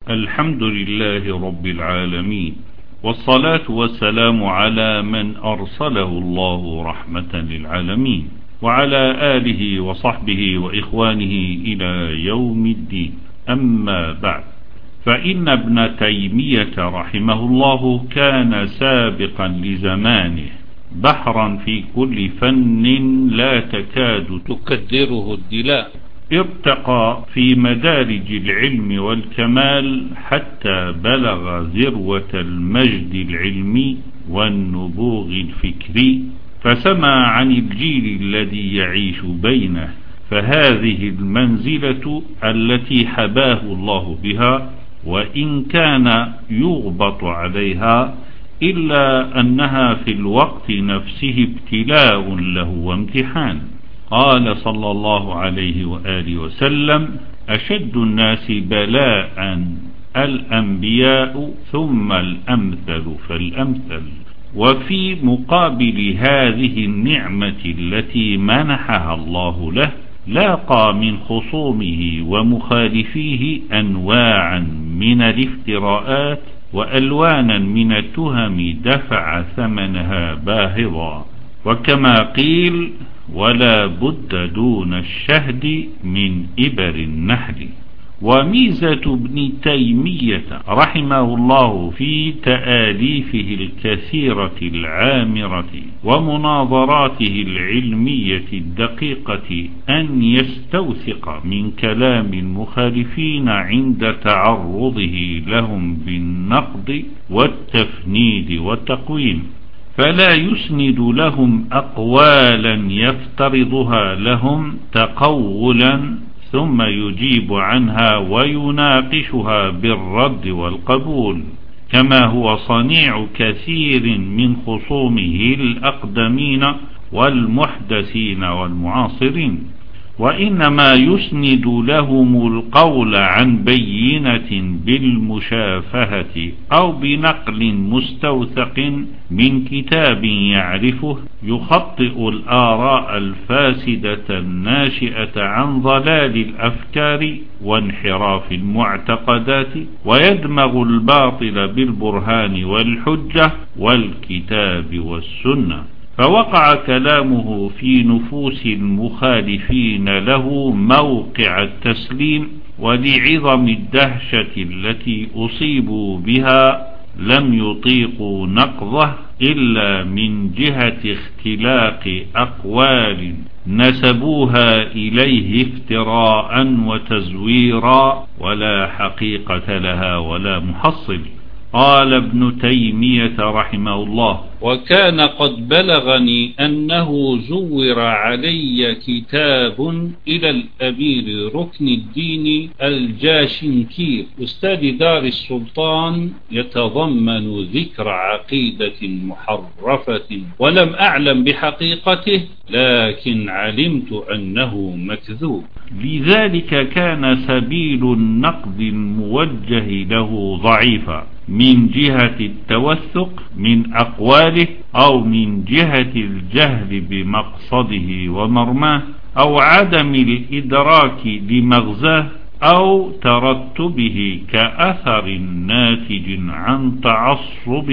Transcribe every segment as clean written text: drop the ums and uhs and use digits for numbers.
الحمد لله رب العالمين، والصلاة والسلام على من أرسله الله رحمة للعالمين، وعلى آله وصحبه وإخوانه إلى يوم الدين. أما بعد، فإن ابن تيمية رحمه الله كان سابقا لزمانه، بحرا في كل فن لا تكاد تكدره الدلاء، ارتقى في مدارج العلم والكمال حتى بلغ ذروة المجد العلمي والنبوغ الفكري، فسمع عن الجيل الذي يعيش بينه. فهذه المنزلة التي حباه الله بها، وإن كان يغبط عليها، إلا أنها في الوقت نفسه ابتلاء له وامتحان. قال صلى الله عليه وآله وسلم: أشد الناس بلاء الأنبياء ثم الأمثل فالأمثل. وفي مقابل هذه النعمة التي منحها الله له، لاقى من خصومه ومخالفيه أنواعا من الافتراءات وألوانا من التهم دفع ثمنها باهظا. وكما قيل: ولا بد دون الشهد من إبر النحل. وميزة ابن تيمية رحمه الله في تآليفه الكثيرة العامرة ومناظراته العلمية الدقيقة أن يستوثق من كلام المخالفين عند تعرضه لهم بالنقد والتفنيد والتقويم، فلا يسند لهم أقوالا يفترضها لهم تقولا ثم يجيب عنها ويناقشها بالرد والقبول، كما هو صنيع كثير من خصومه الأقدمين والمحدثين والمعاصرين، وإنما يسند لهم القول عن بينة بالمشافهة أو بنقل مستوثق من كتاب يعرفه، يخطئ الآراء الفاسدة الناشئة عن ضلال الأفكار وانحراف المعتقدات، ويدمغ الباطل بالبرهان والحجة والكتاب والسنة. فوقع كلامه في نفوس المخالفين له موقع التسليم، ولعظم الدهشة التي أصيبوا بها لم يطيقوا نقضه إلا من جهة اختلاق أقوال نسبوها إليه افتراء وتزويرا، ولا حقيقة لها ولا محصل. قال ابن تيمية رحمه الله: وكان قد بلغني أنه زور علي كتاب إلى الأمير ركن الدين الجاشنكير أستاذ دار السلطان، يتضمن ذكر عقيدة محرفة، ولم أعلم بحقيقته، لكن علمت أنه مكذوب. لذلك كان سبيل النقد الموجه له ضعيفا، من جهة التوثق من أقواله، أو من جهة الجهل بمقصده ومرماه، أو عدم الإدراك لمغزاه، أو ترتبه كأثر ناتج عن تعصب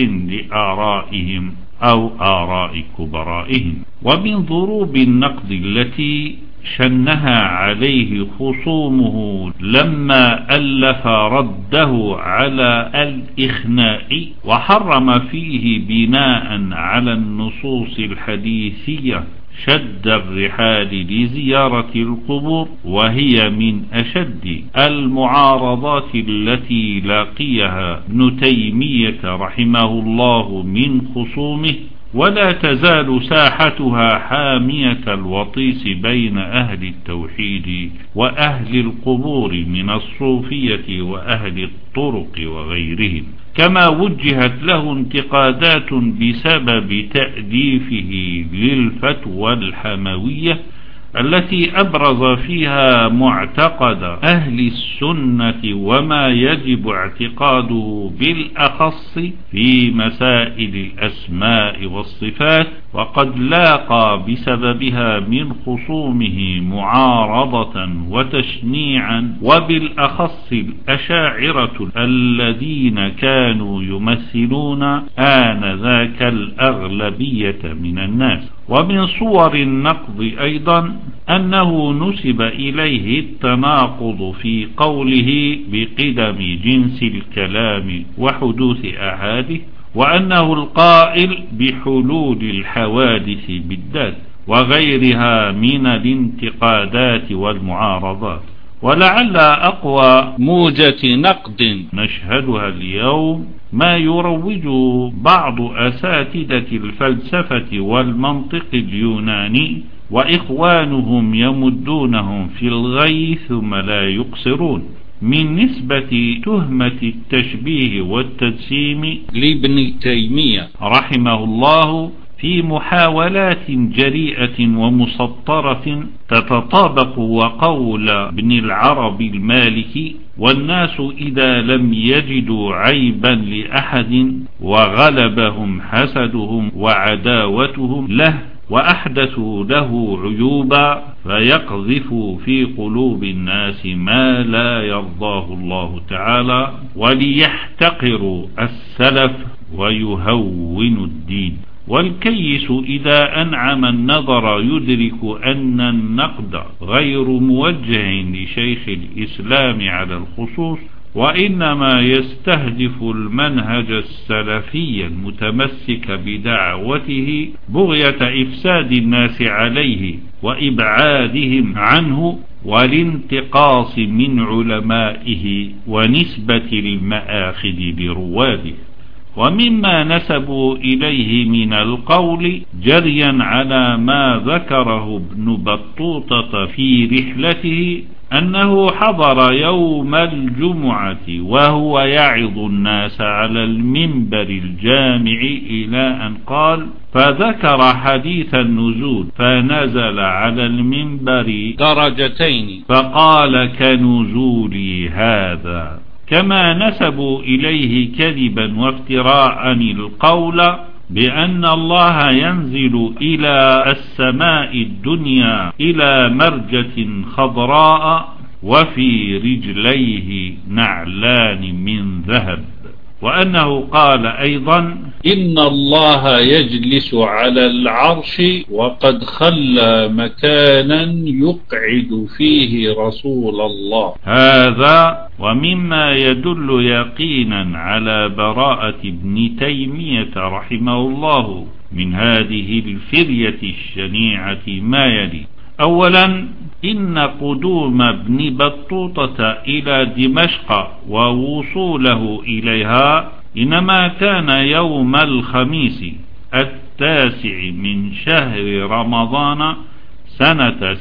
لآرائهم أو آراء كبرائهم. ومن ضروب النقد التي شنها عليه خصومه لما ألف رده على الإخناء، وحرم فيه بناء على النصوص الحديثية شد الرحال لزيارة القبور، وهي من أشد المعارضات التي لاقيها ابن تيمية رحمه الله من خصومه، ولا تزال ساحتها حامية الوطيس بين أهل التوحيد وأهل القبور من الصوفية وأهل الطرق وغيرهم. كما وجهت له انتقادات بسبب تأليفه للفتوى الحموية، التي أبرز فيها معتقد أهل السنة وما يجب اعتقاده بالأخص في مسائل الأسماء والصفات، وقد لاقى بسببها من خصومه معارضة وتشنيعا، وبالأخص الأشاعرة الذين كانوا يمثلون آنذاك الأغلبية من الناس. ومن صور النقض أيضا أنه نسب إليه التناقض في قوله بقدم جنس الكلام وحدوث أحاده، وأنه القائل بحلول الحوادث بالذات، وغيرها من الانتقادات والمعارضات. ولعل أقوى موجة نقد نشهدها اليوم ما يروج بعض أساتذة الفلسفة والمنطق اليوناني وإخوانهم يمدونهم في الغي ثم لا يقصرون من نسبة تهمة التشبيه والتجسيم لابن تيمية رحمه الله في محاولات جريئة ومسطرة تتطابق وقول ابن العربي المالكي: والناس إذا لم يجدوا عيبا لأحد وغلبهم حسدهم وعداوتهم له وأحدثوا له عيوبا فيقذفوا في قلوب الناس ما لا يرضاه الله تعالى وليحتقروا السلف ويهونوا الدين. والكيس إذا أنعم النظر يدرك أن النقد غير موجه لشيخ الإسلام على الخصوص، وإنما يستهدف المنهج السلفي المتمسك بدعوته بغية إفساد الناس عليه وإبعادهم عنه والانتقاص من علمائه ونسبة المآخذ لرواده. ومما نسبوا إليه من القول جريا على ما ذكره ابن بطوطة في رحلته أنه حضر يوم الجمعة وهو يعظ الناس على المنبر الجامع إلى أن قال: فذكر حديث النزول فنزل على المنبر درجتين فقال: كنزولي هذا. كما نسبوا إليه كذبا وافتراء القول بأن الله ينزل إلى السماء الدنيا إلى مرجة خضراء وفي رجليه نعلان من ذهب، وأنه قال أيضا: إن الله يجلس على العرش وقد خلى مكانا يقعد فيه رسول الله. هذا ومما يدل يقينا على براءة ابن تيمية رحمه الله من هذه الفرية الشنيعة ما يلي: أولا، إن قدوم ابن بطوطة إلى دمشق ووصوله إليها إنما كان يوم الخميس 9 من شهر رمضان سنة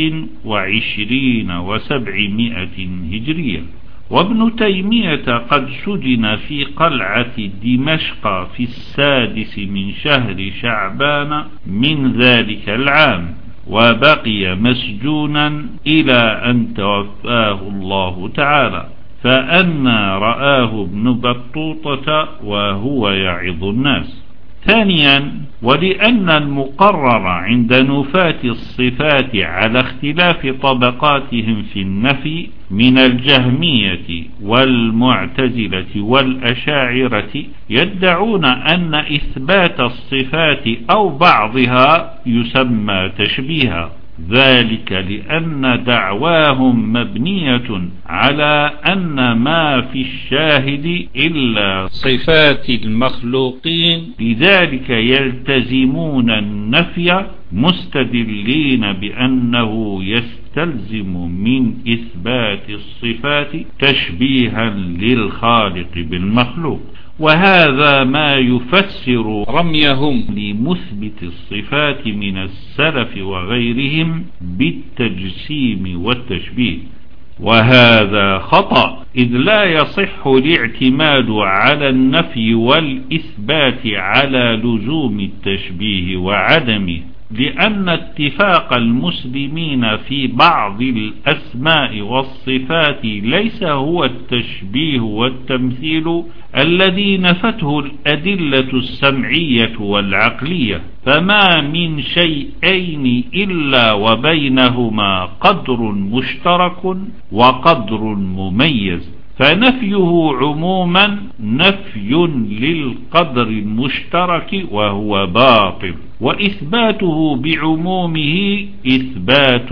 26 و700 هجرية. وابن تيمية قد سجن في قلعة دمشق في 6 من شهر شعبان من ذلك العام، وبقي مسجونا إلى أن توفاه الله تعالى، فأنى رآه ابن بطوطة وهو يعظ الناس. ثانيا، ولأن المقرر عند نفاة الصفات على اختلاف طبقاتهم في النفي من الجهمية والمعتزلة والأشاعرة يدعون أن إثبات الصفات أو بعضها يسمى تشبيها، ذلك لأن دعواهم مبنية على أن ما في الشاهد إلا صفات المخلوقين، لذلك يلتزمون النفي مستدلين بأنه يستلزم من إثبات الصفات تشبيها للخالق بالمخلوق. وهذا ما يفسر رميهم لمثبت الصفات من السلف وغيرهم بالتجسيم والتشبيه، وهذا خطأ، إذ لا يصح الاعتماد على النفي والإثبات على لزوم التشبيه وعدمه، لأن اتفاق المسلمين في بعض الأسماء والصفات ليس هو التشبيه والتمثيل الذي نفته الأدلة السمعية والعقلية، فما من شيئين إلا وبينهما قدر مشترك وقدر مميز، فنفيه عموما نفي للقدر المشترك وهو باطل، وإثباته بعمومه إثبات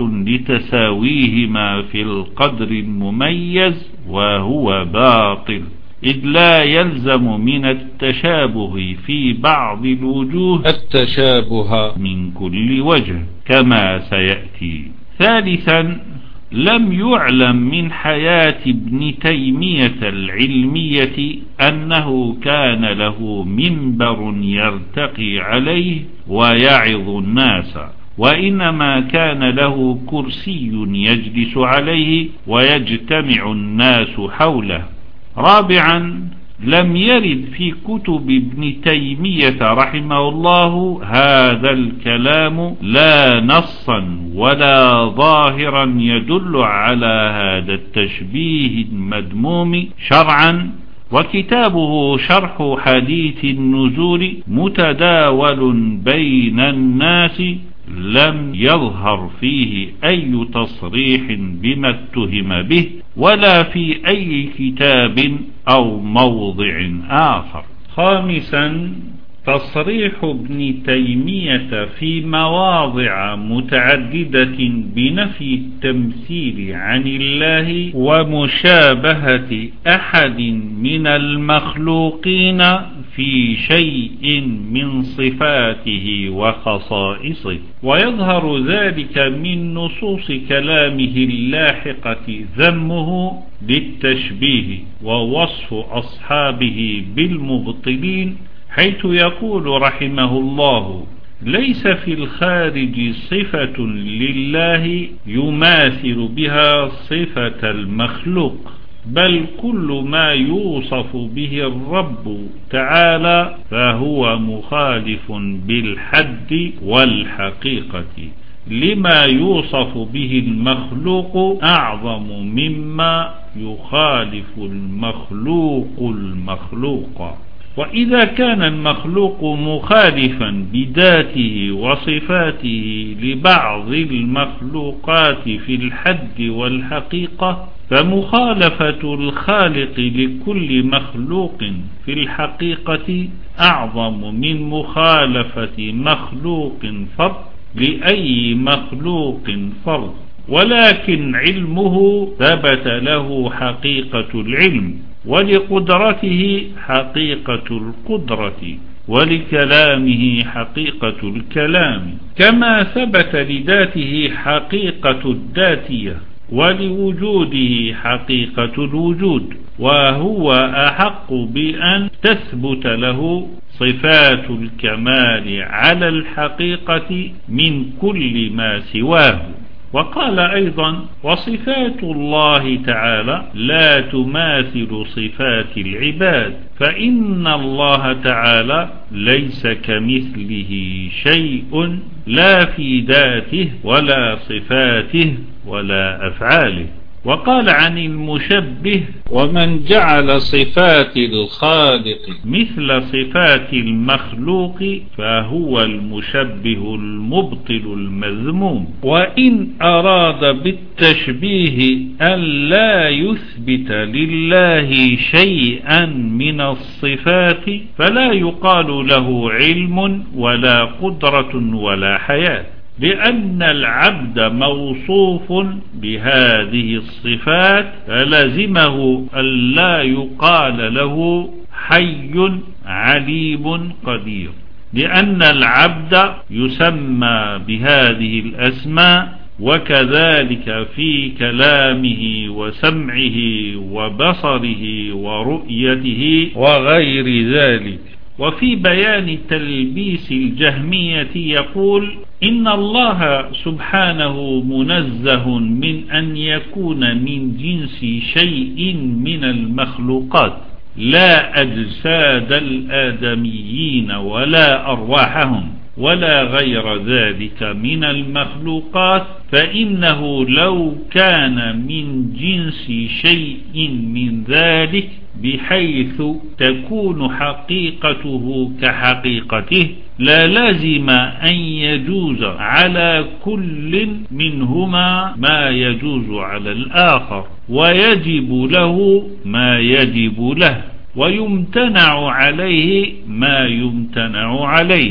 لتساويهما في القدر المميز وهو باطل، إذ لا يلزم من التشابه في بعض الوجوه التشابه من كل وجه كما سيأتي. ثالثا، لم يعلم من حياة ابن تيمية العلمية أنه كان له منبر يرتقي عليه ويعظ الناس، وإنما كان له كرسي يجلس عليه ويجتمع الناس حوله. رابعا، لم يرد في كتب ابن تيمية رحمه الله هذا الكلام لا نصا ولا ظاهرا يدل على هذا التشبيه المذموم شرعا، وكتابه شرح حديث النزول متداول بين الناس لم يظهر فيه أي تصريح بما اتهم به ولا في أي كتاب أو موضع آخر. خامسا، تصريح ابن تيمية في مواضع متعددة بنفي التمثيل عن الله ومشابهة أحد من المخلوقين في شيء من صفاته وخصائصه، ويظهر ذلك من نصوص كلامه اللاحقة ذمه للتشبيه ووصف أصحابه بالمبطلين، حيث يقول رحمه الله: ليس في الخارج صفة لله يماثل بها صفة المخلوق، بل كل ما يوصف به الرب تعالى فهو مخالف بالحد والحقيقة لما يوصف به المخلوق أعظم مما يخالف المخلوق. وإذا كان المخلوق مخالفا بذاته وصفاته لبعض المخلوقات في الحد والحقيقة، فمخالفة الخالق لكل مخلوق في الحقيقة أعظم من مخالفة مخلوق فرد لأي مخلوق فرد، ولكن علمه ثبت له حقيقة العلم، ولقدرته حقيقة القدرة، ولكلامه حقيقة الكلام، كما ثبت لذاته حقيقة الذاتية، ولوجوده حقيقة الوجود، وهو أحق بأن تثبت له صفات الكمال على الحقيقة من كل ما سواه. وقال أيضا: وصفات الله تعالى لا تماثل صفات العباد، فإن الله تعالى ليس كمثله شيء لا في ذاته ولا صفاته ولا أفعاله. وقال عن المشبه: ومن جعل صفات الخالق مثل صفات المخلوق فهو المشبه المبطل المذموم. وإن أراد بالتشبيه أن لا يثبت لله شيئا من الصفات فلا يقال له علم ولا قدرة ولا حياة، لأن العبد موصوف بهذه الصفات، فلزمه أن لا يقال له حي عليم قدير، لأن العبد يسمى بهذه الأسماء، وكذلك في كلامه وسمعه وبصره ورؤيته وغير ذلك. وفي بيان تلبيس الجهمية يقول: إن الله سبحانه منزه من أن يكون من جنس شيء من المخلوقات، لا أجساد الآدميين ولا أرواحهم، ولا غير ذلك من المخلوقات، فإنه لو كان من جنس شيء من ذلك بحيث تكون حقيقته كحقيقته لا لازم أن يجوز على كل منهما ما يجوز على الآخر، ويجب له ما يجب له، ويمتنع عليه ما يمتنع عليه،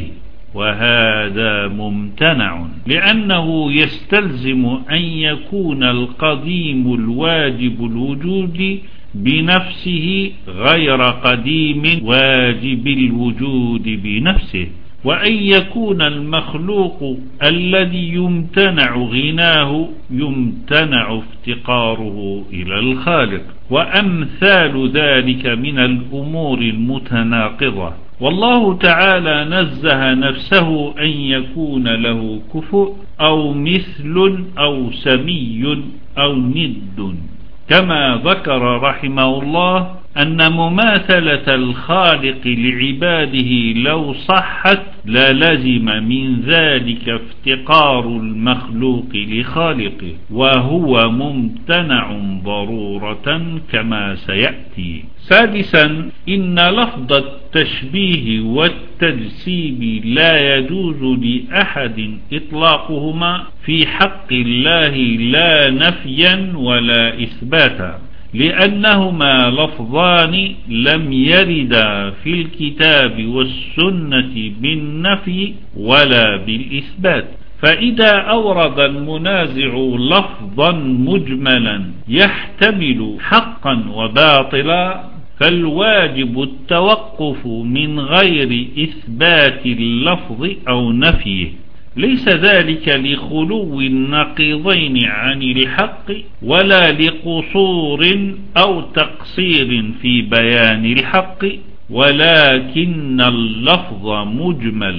وهذا ممتنع، لأنه يستلزم أن يكون القديم الواجب الوجود بنفسه غير قديم واجب الوجود بنفسه، وأن يكون المخلوق الذي يمتنع غناه يمتنع افتقاره إلى الخالق، وأمثال ذلك من الأمور المتناقضة. والله تعالى نزه نفسه أن يكون له كفؤ أو مثل أو سمي أو ند، كما ذكر رحمه الله أن مماثلة الخالق لعباده لو صحت لا لزم من ذلك افتقار المخلوق لخالقه، وهو ممتنع ضرورة كما سيأتي. سادسا، إن لفظ التشبيه والتجسيم لا يجوز لأحد إطلاقهما في حق الله لا نفيا ولا إثباتا، لأنهما لفظان لم يردا في الكتاب والسنة بالنفي ولا بالإثبات. فإذا أورد المنازع لفظا مجملا يحتمل حقا وباطلا فالواجب التوقف من غير إثبات اللفظ أو نفيه، ليس ذلك لخلو النقيضين عن الحق ولا لقصور أو تقصير في بيان الحق، ولكن اللفظ مجمل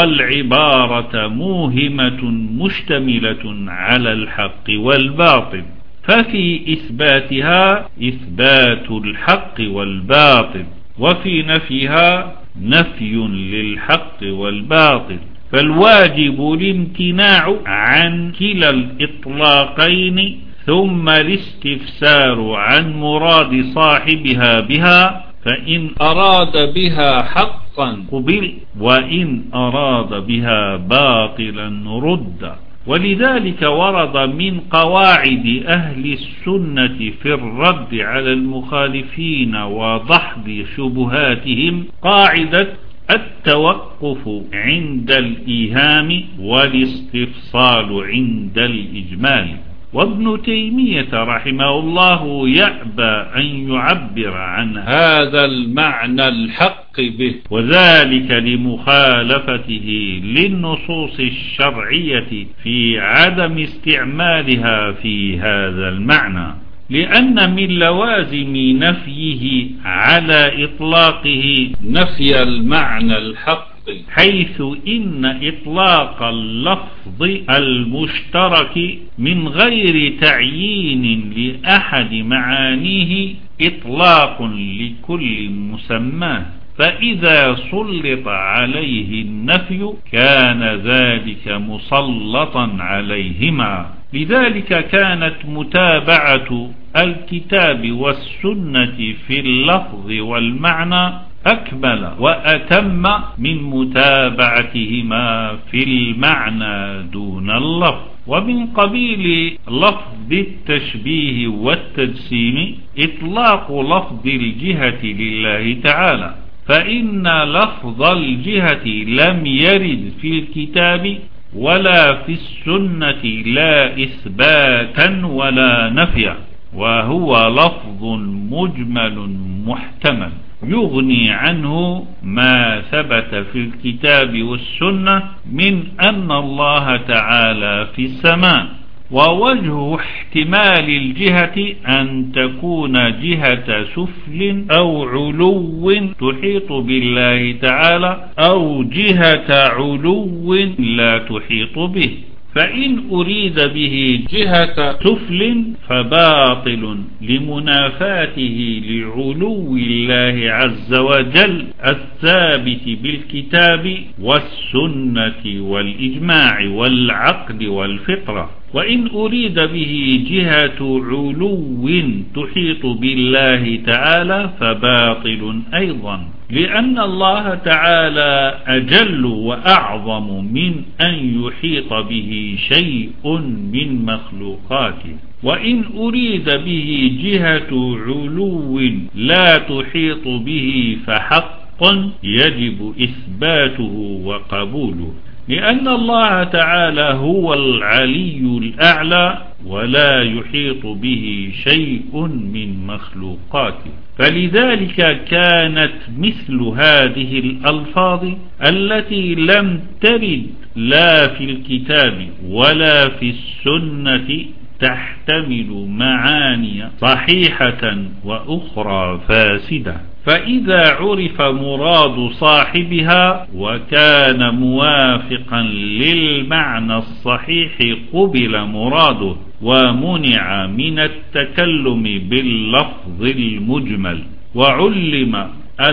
والعبارة موهمة مشتملة على الحق والباطل، ففي إثباتها إثبات الحق والباطل، وفي نفيها نفي للحق والباطل، فالواجب الامتناع عن كلا الإطلاقين ثم الاستفسار عن مراد صاحبها بها، فإن أراد بها حقا قبل، وإن أراد بها باطلا رد. ولذلك ورد من قواعد أهل السنة في الرد على المخالفين ودحض شبهاتهم قاعدة التوقف عند الإيهام والاستفصال عند الإجمال. وابن تيمية رحمه الله يأبى أن يعبر عن هذا المعنى الحق به، وذلك لمخالفته للنصوص الشرعية في عدم استعمالها في هذا المعنى، لأن من لوازم نفيه على إطلاقه نفي المعنى الحق، حيث إن إطلاق اللفظ المشترك من غير تعيين لأحد معانيه إطلاق لكل مسماه، فإذا سلط عليه النفي كان ذلك مسلطا عليهما. لذلك كانت متابعة الكتاب والسنة في اللفظ والمعنى أكمل وأتم من متابعتهما في المعنى دون اللفظ. ومن قبيل لفظ التشبيه والتجسيم إطلاق لفظ الجهة لله تعالى، فإن لفظ الجهة لم يرد في الكتاب ولا في السنة لا إثباتا ولا نفيا، وهو لفظ مجمل محتمل يغني عنه ما ثبت في الكتاب والسنة من أن الله تعالى في السماء. ووجه احتمال الجهة أن تكون جهة سفل أو علو تحيط بالله تعالى، أو جهة علو لا تحيط به، فإن أريد به جهة سفل فباطل لمنافاته لعلو الله عز وجل الثابت بالكتاب والسنة والإجماع والعقل والفطرة. وإن أريد به جهة علو تحيط بالله تعالى فباطل أيضا، لأن الله تعالى أجل وأعظم من أن يحيط به شيء من مخلوقاته. وإن أريد به جهة علو لا تحيط به فحق يجب إثباته وقبوله، لأن الله تعالى هو العلي الأعلى ولا يحيط به شيء من مخلوقاته. فلذلك كانت مثل هذه الألفاظ التي لم ترد لا في الكتاب ولا في السنة تحتمل معاني صحيحة وأخرى فاسدة، فإذا عرف مراد صاحبها وكان موافقا للمعنى الصحيح قبل مراده ومنع من التكلم باللفظ المجمل، وعلم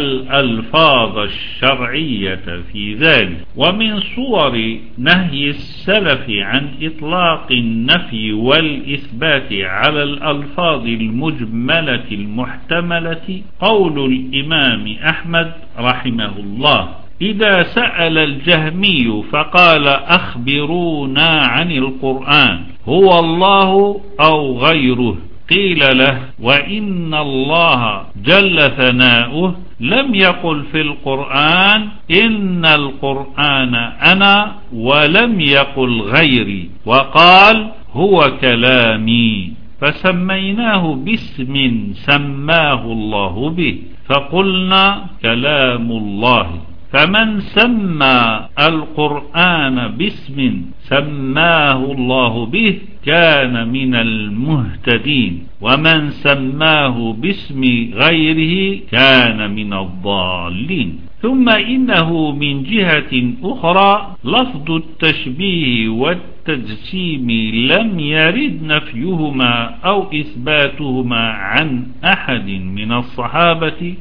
الألفاظ الشرعية في ذلك. ومن صور نهي السلف عن إطلاق النفي والإثبات على الألفاظ المجملة المحتملة قول الإمام أحمد رحمه الله: إذا سأل الجهمي فقال أخبرونا عن القرآن هو الله أو غيره، قيل له: وإن الله جل ثناؤه لم يقل في القرآن إن القرآن أنا، ولم يقل غيري، وقال هو كلامي، فسميناه باسم سماه الله به، فقلنا كلام الله. فمن سمى القرآن باسم سماه الله به كان من المهتدين، ومن سماه باسم غيره كان من الضالين. ثم إنه من جهة أخرى لفظ التشبيه والتجسيم لم يرد نفيهما أو إثباتهما عن أحد من الصحابة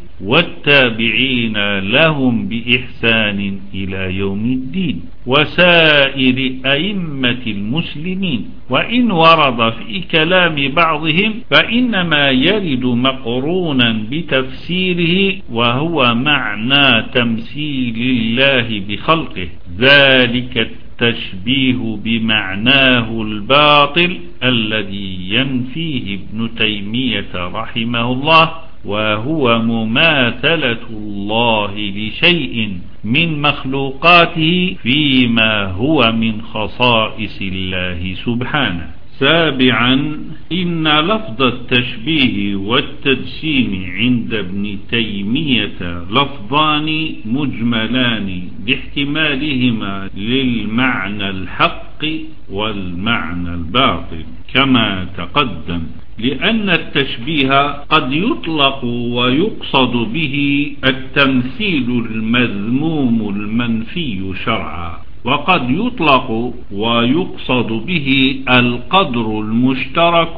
والتابعين لهم بإحسان إلى يوم الدين وسائر أئمة المسلمين. وإن ورد في كلام بعضهم فإنما يرد مقرونا بتفسيره، وهو معنى تمثيل الله بخلقه، ذلك التشبيه بمعناه الباطل الذي ينفيه ابن تيمية رحمه الله، وهو مماثلة الله لشيء من مخلوقاته فيما هو من خصائص الله سبحانه. سابعا، إن لفظ التشبيه والتجسيم عند ابن تيمية لفظان مجملان باحتمالهما للمعنى الحق والمعنى الباطل كما تقدم، لأن التشبيه قد يطلق ويقصد به التمثيل المذموم المنفي شرعا، وقد يطلق ويقصد به القدر المشترك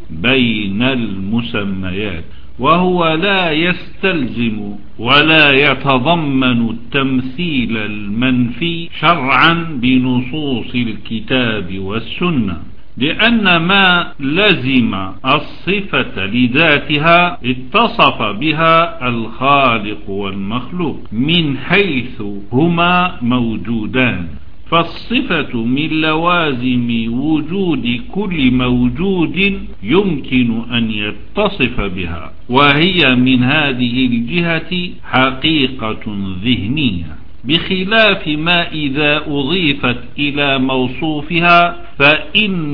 بين المسميات، وهو لا يستلزم ولا يتضمن التمثيل المنفي شرعا بنصوص الكتاب والسنة، لأن ما لزم الصفة لذاتها اتصف بها الخالق والمخلوق من حيث هما موجودان، فالصفة من لوازم وجود كل موجود يمكن أن يتصف بها، وهي من هذه الجهة حقيقة ذهنية، بخلاف ما إذا أضيفت إلى موصوفها فإن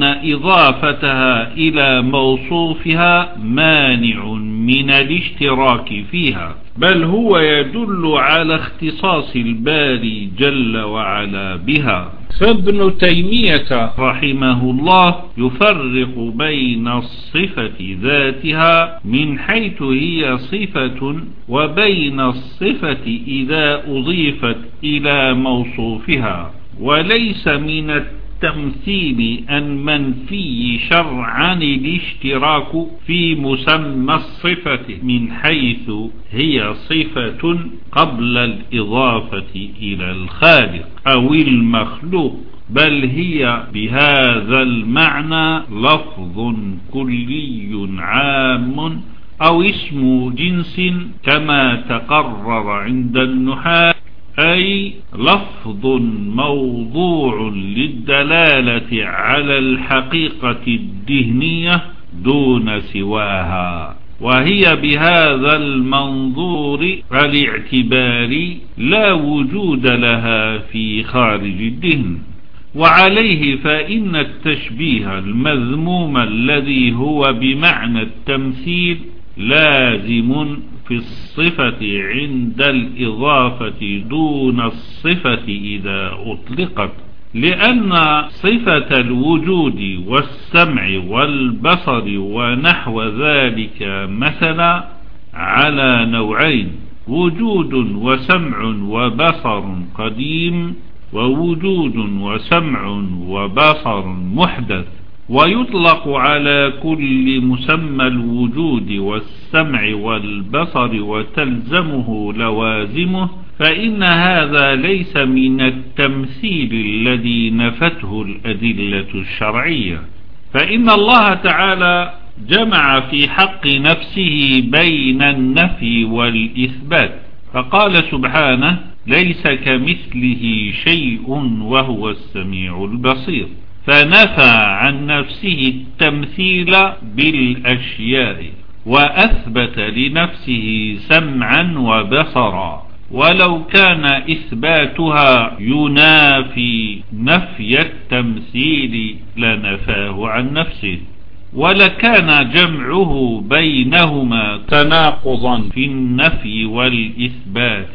إضافتها إلى موصوفها مانع من الاشتراك فيها، بل هو يدل على اختصاص الباري جل وعلا بها. فابن تيمية رحمه الله يفرق بين الصفة ذاتها من حيث هي صفة، وبين الصفة إذا أضيفت إلى موصوفها، وليس من التمثيل المنفي شرعا الاشتراك في مسمى الصفة من حيث هي صفة قبل الإضافة إلى الخالق أو المخلوق، بل هي بهذا المعنى لفظ كلي عام أو اسم جنس كما تقرر عند النحاة، أي لفظ موضوع للدلالة على الحقيقة الذهنية دون سواها، وهي بهذا المنظور الاعتباري لا وجود لها في خارج الذهن. وعليه فإن التشبيه المذموم الذي هو بمعنى التمثيل لازم في الصفة عند الإضافة دون الصفة إذا أطلقت، لأن صفة الوجود والسمع والبصر ونحو ذلك مثلا على نوعين: وجود وسمع وبصر قديم، ووجود وسمع وبصر محدث. ويطلق على كل مسمى الوجود والسمع والبصر وتلزمه لوازمه، فإن هذا ليس من التمثيل الذي نفته الأدلة الشرعية. فإن الله تعالى جمع في حق نفسه بين النفي والإثبات، فقال سبحانه: ليس كمثله شيء وهو السميع البصير، فنفى عن نفسه التمثيل بالأشياء وأثبت لنفسه سمعا وبصرا، ولو كان إثباتها ينافي نفي التمثيل لنفاه عن نفسه، ولكان جمعه بينهما تناقضا في النفي والإثبات،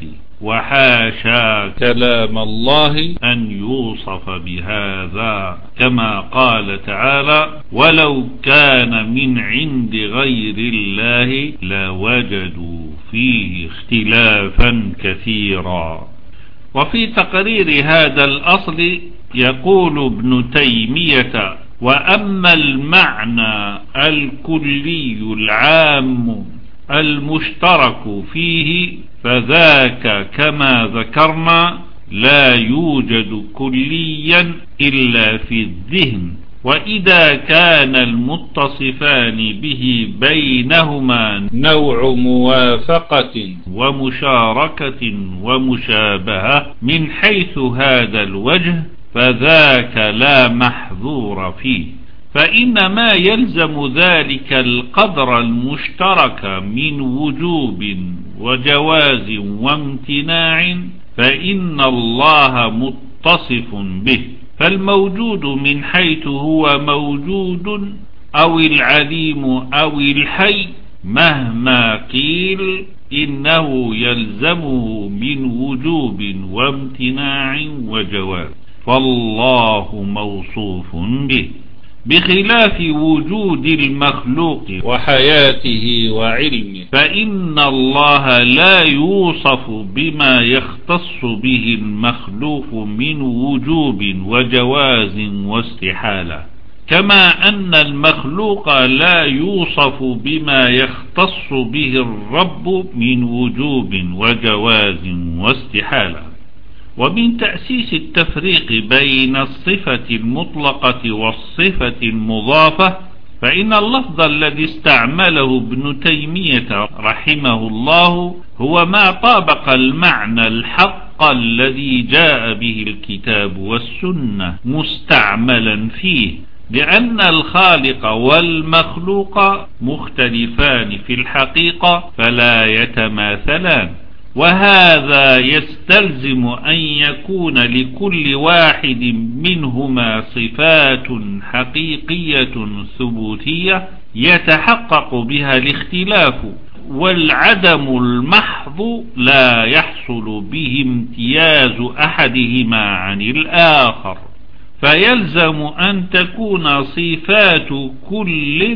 وحاشا كلام الله أن يوصف بهذا، كما قال تعالى: ولو كان من عند غير الله لوجدوا فيه اختلافا كثيرا. وفي تقرير هذا الأصل يقول ابن تيمية: وأما المعنى الكلي العام المشترك فيه فذاك كما ذكرنا لا يوجد كليا إلا في الذهن، وإذا كان المتصفان به بينهما نوع موافقة ومشاركة ومشابهة من حيث هذا الوجه فذاك لا محظور فيه، فإن ما يلزم ذلك القدر المشترك من وجوب وجواز وامتناع، فإن الله متصف به، فالموجود من حيث هو موجود أو العليم أو الحي مهما قيل إنه يلزمه من وجوب وامتناع وجواز، فالله موصوف به، بخلاف وجود المخلوق وحياته وعلمه، فإن الله لا يوصف بما يختص به المخلوق من وجوب وجواز واستحالة، كما أن المخلوق لا يوصف بما يختص به الرب من وجوب وجواز واستحالة. ومن تأسيس التفريق بين الصفة المطلقة والصفة المضافة، فإن اللفظ الذي استعمله ابن تيمية رحمه الله هو ما طابق المعنى الحق الذي جاء به الكتاب والسنة مستعملا فيه، لأن الخالق والمخلوق مختلفان في الحقيقة فلا يتماثلان، وهذا يستلزم أن يكون لكل واحد منهما صفات حقيقية ثبوتية يتحقق بها الاختلاف، والعدم المحض لا يحصل به امتياز أحدهما عن الآخر، فيلزم أن تكون صفات كل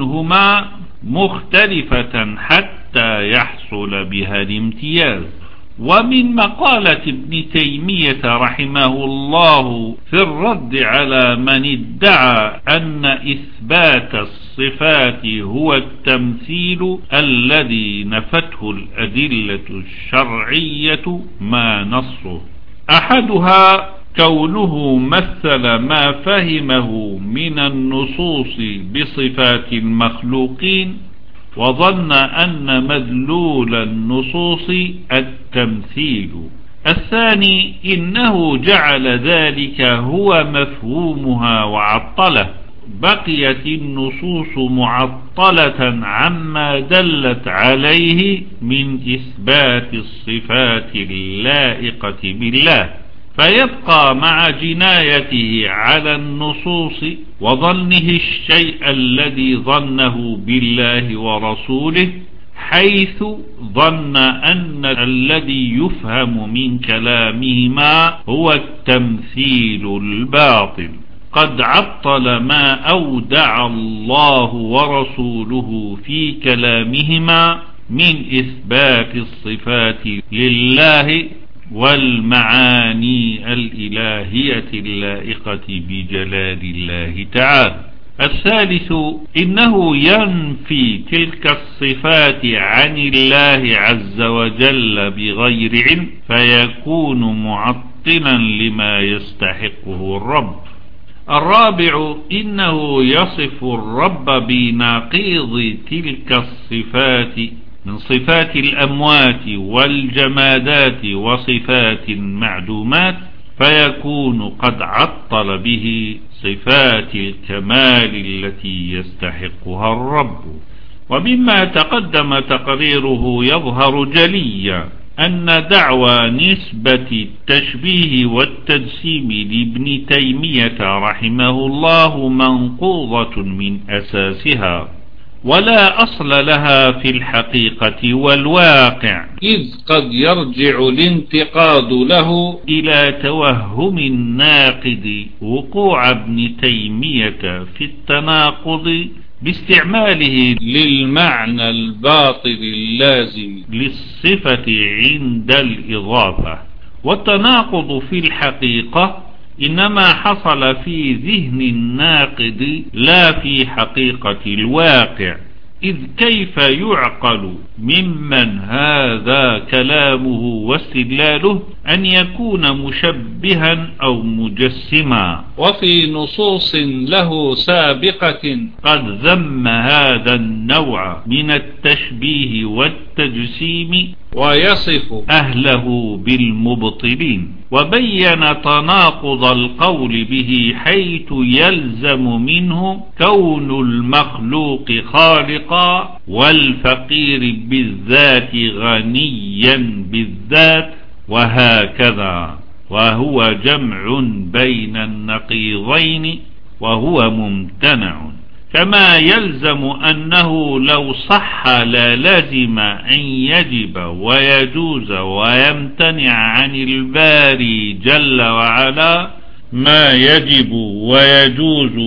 منهما مختلفة حتى يحصل بها الامتياز. ومن مقالة ابن تيمية رحمه الله في الرد على من ادعى أن إثبات الصفات هو التمثيل الذي نفته الأدلة الشرعية ما نصه. أحدها كونه مثل ما فهمه من النصوص بصفات المخلوقين، وظن أن مدلول النصوص التمثيل. الثاني إنه جعل ذلك هو مفهومها وعطله، بقيت النصوص معطلة عما دلت عليه من إثبات الصفات اللائقة بالله، فيبقى مع جنايته على النصوص وظنه الشيء الذي ظنه بالله ورسوله، حيث ظن أن الذي يفهم من كلامهما هو التمثيل الباطل. قد عطل ما أودع الله ورسوله في كلامهما من إثبات الصفات لله والمعاني الإلهية اللائقة بجلال الله تعالى. الثالث إنه ينفي تلك الصفات عن الله عز وجل بغير علم، فيكون معطلا لما يستحقه الرب. الرابع إنه يصف الرب بنقيض تلك الصفات من صفات الأموات والجمادات وصفات المعدومات، فيكون قد عطل به صفات الكمال التي يستحقها الرب. ومما تقدم تقريره يظهر جليا أن دعوى نسبة التشبيه والتجسيم لابن تيمية رحمه الله منقوضة من أساسها، ولا أصل لها في الحقيقة والواقع، إذ قد يرجع الانتقاد له إلى توهم الناقد وقوع ابن تيمية في التناقض باستعماله للمعنى الباطل اللازم للصفة عند الإضافة. والتناقض في الحقيقة إنما حصل في ذهن الناقد لا في حقيقة الواقع، إذ كيف يعقل ممن هذا كلامه واستدلاله أن يكون مشبها أو مجسما، وفي نصوص له سابقة قد ذم هذا النوع من التشبيه والتجسيم ويصف أهله بالمبطلين، وبين تناقض القول به، حيث يلزم منه كون المخلوق خالقا والفقير بالذات غنيا بالذات، وهكذا، وهو جمع بين النقيضين وهو ممتنع. كما يلزم أنه لو صح لا لازم أن يجب ويجوز ويمتنع عن الباري جل وعلا ما يجب ويجوز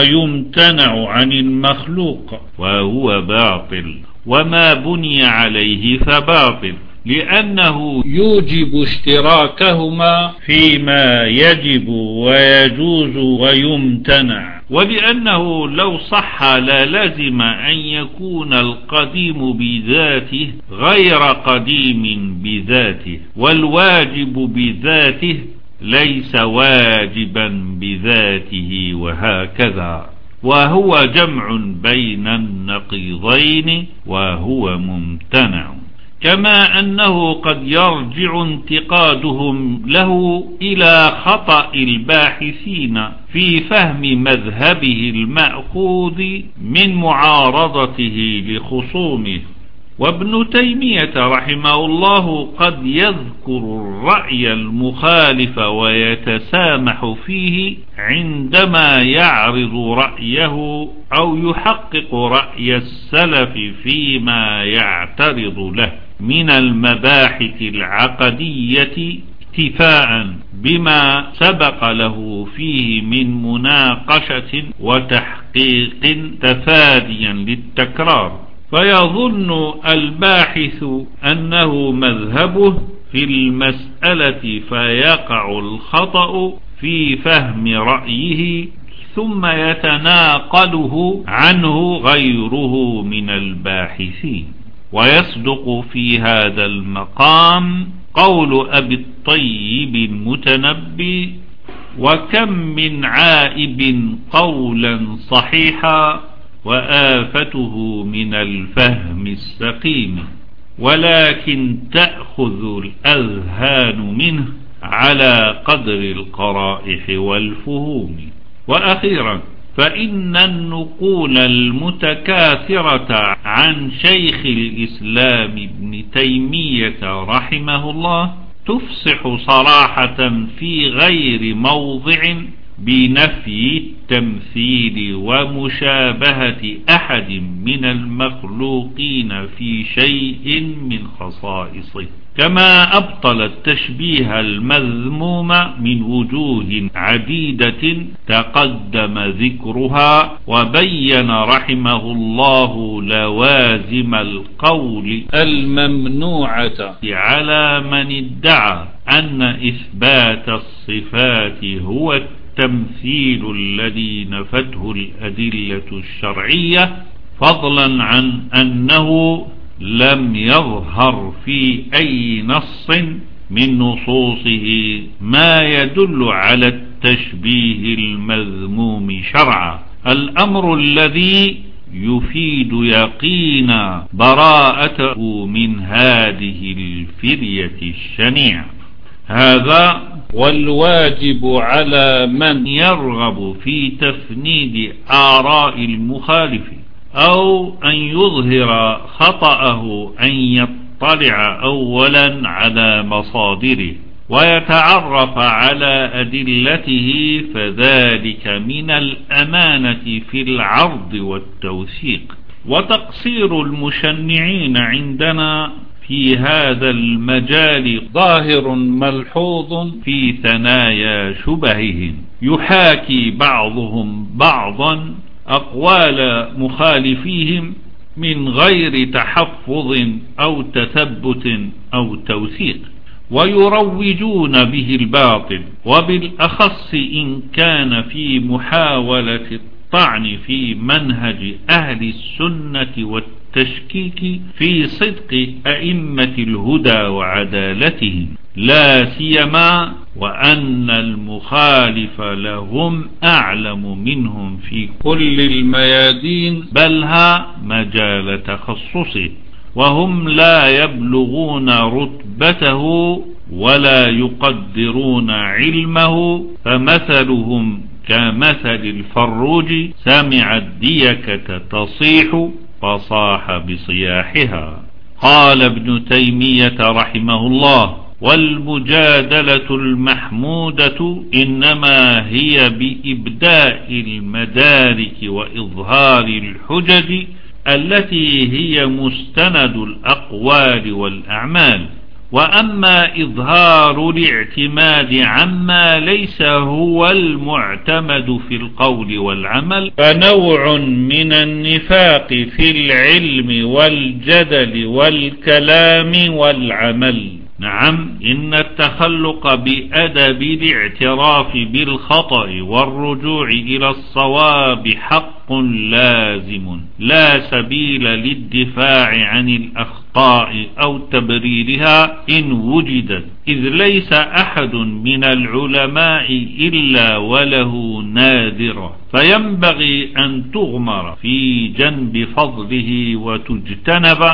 ويمتنع عن المخلوق، وهو باطل، وما بني عليه فباطل، لأنه يوجب اشتراكهما فيما يجب ويجوز ويمتنع، ولأنه لو صح لا لازم أن يكون القديم بذاته غير قديم بذاته، والواجب بذاته ليس واجبا بذاته، وهكذا، وهو جمع بين النقيضين وهو ممتنع. كما أنه قد يرجع انتقادهم له إلى خطأ الباحثين في فهم مذهبه المأخوذ من معارضته لخصومه. وابن تيمية رحمه الله قد يذكر الرأي المخالف ويتسامح فيه عندما يعرض رأيه أو يحقق رأي السلف فيما يعترض له من المباحث العقدية، اكتفاء بما سبق له فيه من مناقشة وتحقيق تفاديا للتكرار. فيظن الباحث أنه مذهبه في المسألة فيقع الخطأ في فهم رأيه، ثم يتناقله عنه غيره من الباحثين. ويصدق في هذا المقام قول أبي الطيب المتنبي: وكم من عائب قولا صحيحا وآفته من الفهم السقيم، ولكن تأخذ الأذهان منه على قدر القرائح والفهوم. وأخيرا، فإن النقول المتكاثرة عن شيخ الإسلام ابن تيمية رحمه الله تفصح صراحة في غير موضع بنفي التمثيل ومشابهة أحد من المخلوقين في شيء من خصائصه، كما أبطل التشبيه المذموم من وجوه عديدة تقدم ذكرها، وبين رحمه الله لوازم القول الممنوعة على من ادعى أن إثبات الصفات هو التمثيل الذي نفته الأدلة الشرعية، فضلا عن أنه لم يظهر في أي نص من نصوصه ما يدل على التشبيه المذموم شرعا، الأمر الذي يفيد يقين براءته من هذه الفرية الشنيعة. هذا والواجب على من يرغب في تفنيد آراء المخالف أو أن يظهر خطأه أن يطلع أولا على مصادره ويتعرف على أدلته، فذلك من الأمانة في العرض والتوثيق. وتقصير المشنعين عندنا في هذا المجال ظاهر ملحوظ في ثنايا شبههم، يحاكي بعضهم بعضا أقوال مخالفيهم من غير تحفظ أو تثبت أو توثيق، ويروجون به الباطل، وبالأخص إن كان في محاولة الطعن في منهج أهل السنة والتشكيك في صدق أئمة الهدى وعدالتهم، لا سيما وأن المخالف لهم أعلم منهم في كل الميادين، بل ها مجال تخصصه، وهم لا يبلغون رتبته ولا يقدرون علمه، فمثلهم كمثل الفروج سمع الديكة تصيح فصاح بصياحها. قال ابن تيمية رحمه الله: والمجادلة المحمودة إنما هي بإبداء المدارك وإظهار الحجج التي هي مستند الأقوال والأعمال، وأما إظهار الاعتماد عما ليس هو المعتمد في القول والعمل فنوع من النفاق في العلم والجدل والكلام والعمل. نعم، إن التخلق بأدب الاعتراف بالخطأ والرجوع إلى الصواب حق لازم، لا سبيل للدفاع عن الأخطاء أو تبريرها إن وجدت، إذ ليس أحد من العلماء إلا وله نادرة، فينبغي أن تغمر في جنب فضله وتجتنب،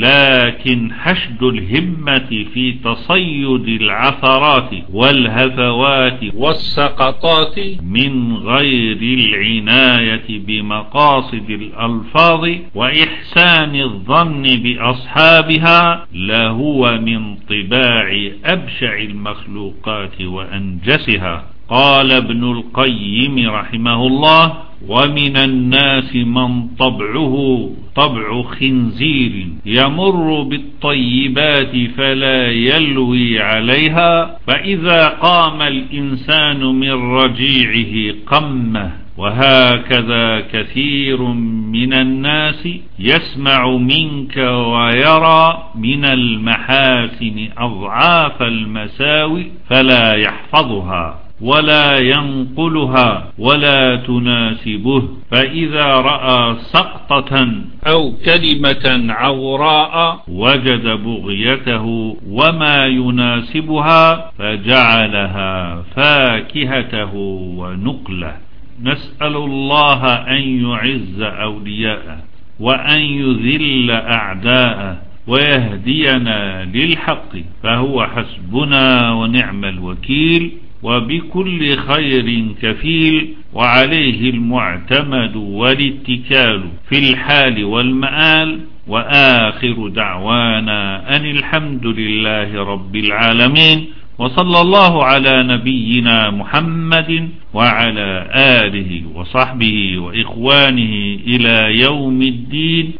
لكن حشد الهمة في تصيد العثرات والهفوات والسقطات من غير العناية بمقاصد الألفاظ وإحسان الظن بأصحابها لهو من طباع أبشع المخلوقات وأنجسها. قال ابن القيم رحمه الله: ومن الناس من طبعه طبع خنزير يمر بالطيبات فلا يلوي عليها، فإذا قام الإنسان من رجيعه قمه وهكذا كثير من الناس يسمع منك ويرى من المحاسن أضعاف المساوئ فلا يحفظها ولا ينقلها ولا تناسبه، فإذا رأى سقطة أو كلمة عوراء وجد بغيته وما يناسبها فجعلها فاكهته ونقله. نسأل الله أن يعز أولياءه وأن يذل أعداءه ويهدينا للحق، فهو حسبنا ونعم الوكيل، وبكل خير كفيل، وعليه المعتمد والاتكال في الحال والمآل. وآخر دعوانا أن الحمد لله رب العالمين، وصلى الله على نبينا محمد وعلى آله وصحبه وإخوانه إلى يوم الدين،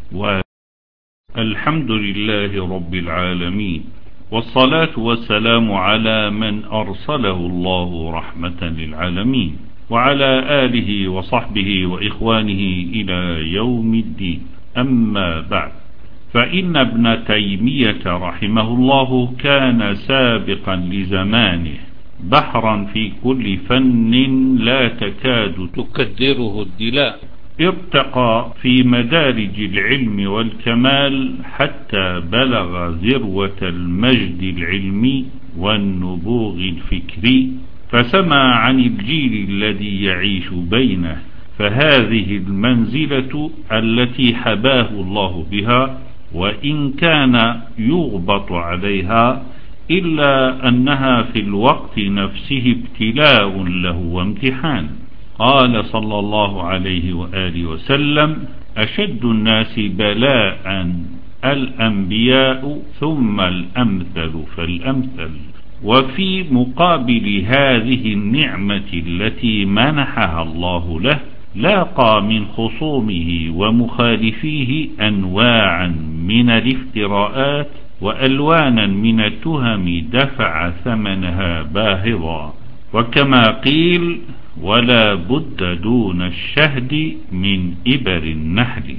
والحمد لله رب العالمين، والصلاة والسلام على من أرسله الله رحمة للعالمين، وعلى آله وصحبه وإخوانه إلى يوم الدين. أما بعد، فإن ابن تيمية رحمه الله كان سابقا لزمانه بحرا في كل فن لا تكاد تكدره الدلاء، ارتقى في مدارج العلم والكمال حتى بلغ ذروة المجد العلمي والنبوغ الفكري، فسمع عن الجيل الذي يعيش بينه، فهذه المنزلة التي حباه الله بها، وإن كان يغبط عليها إلا أنها في الوقت نفسه ابتلاء له وامتحان. قال صلى الله عليه وآله وسلم: أشد الناس بلاء الأنبياء ثم الأمثل فالأمثل. وفي مقابل هذه النعمة التي منحها الله له، لاقى من خصومه ومخالفيه أنواعا من الافتراءات وألوانا من التهم دفع ثمنها باهظا. وكما قيل: ولا بد دون الشهد من إبر النحل.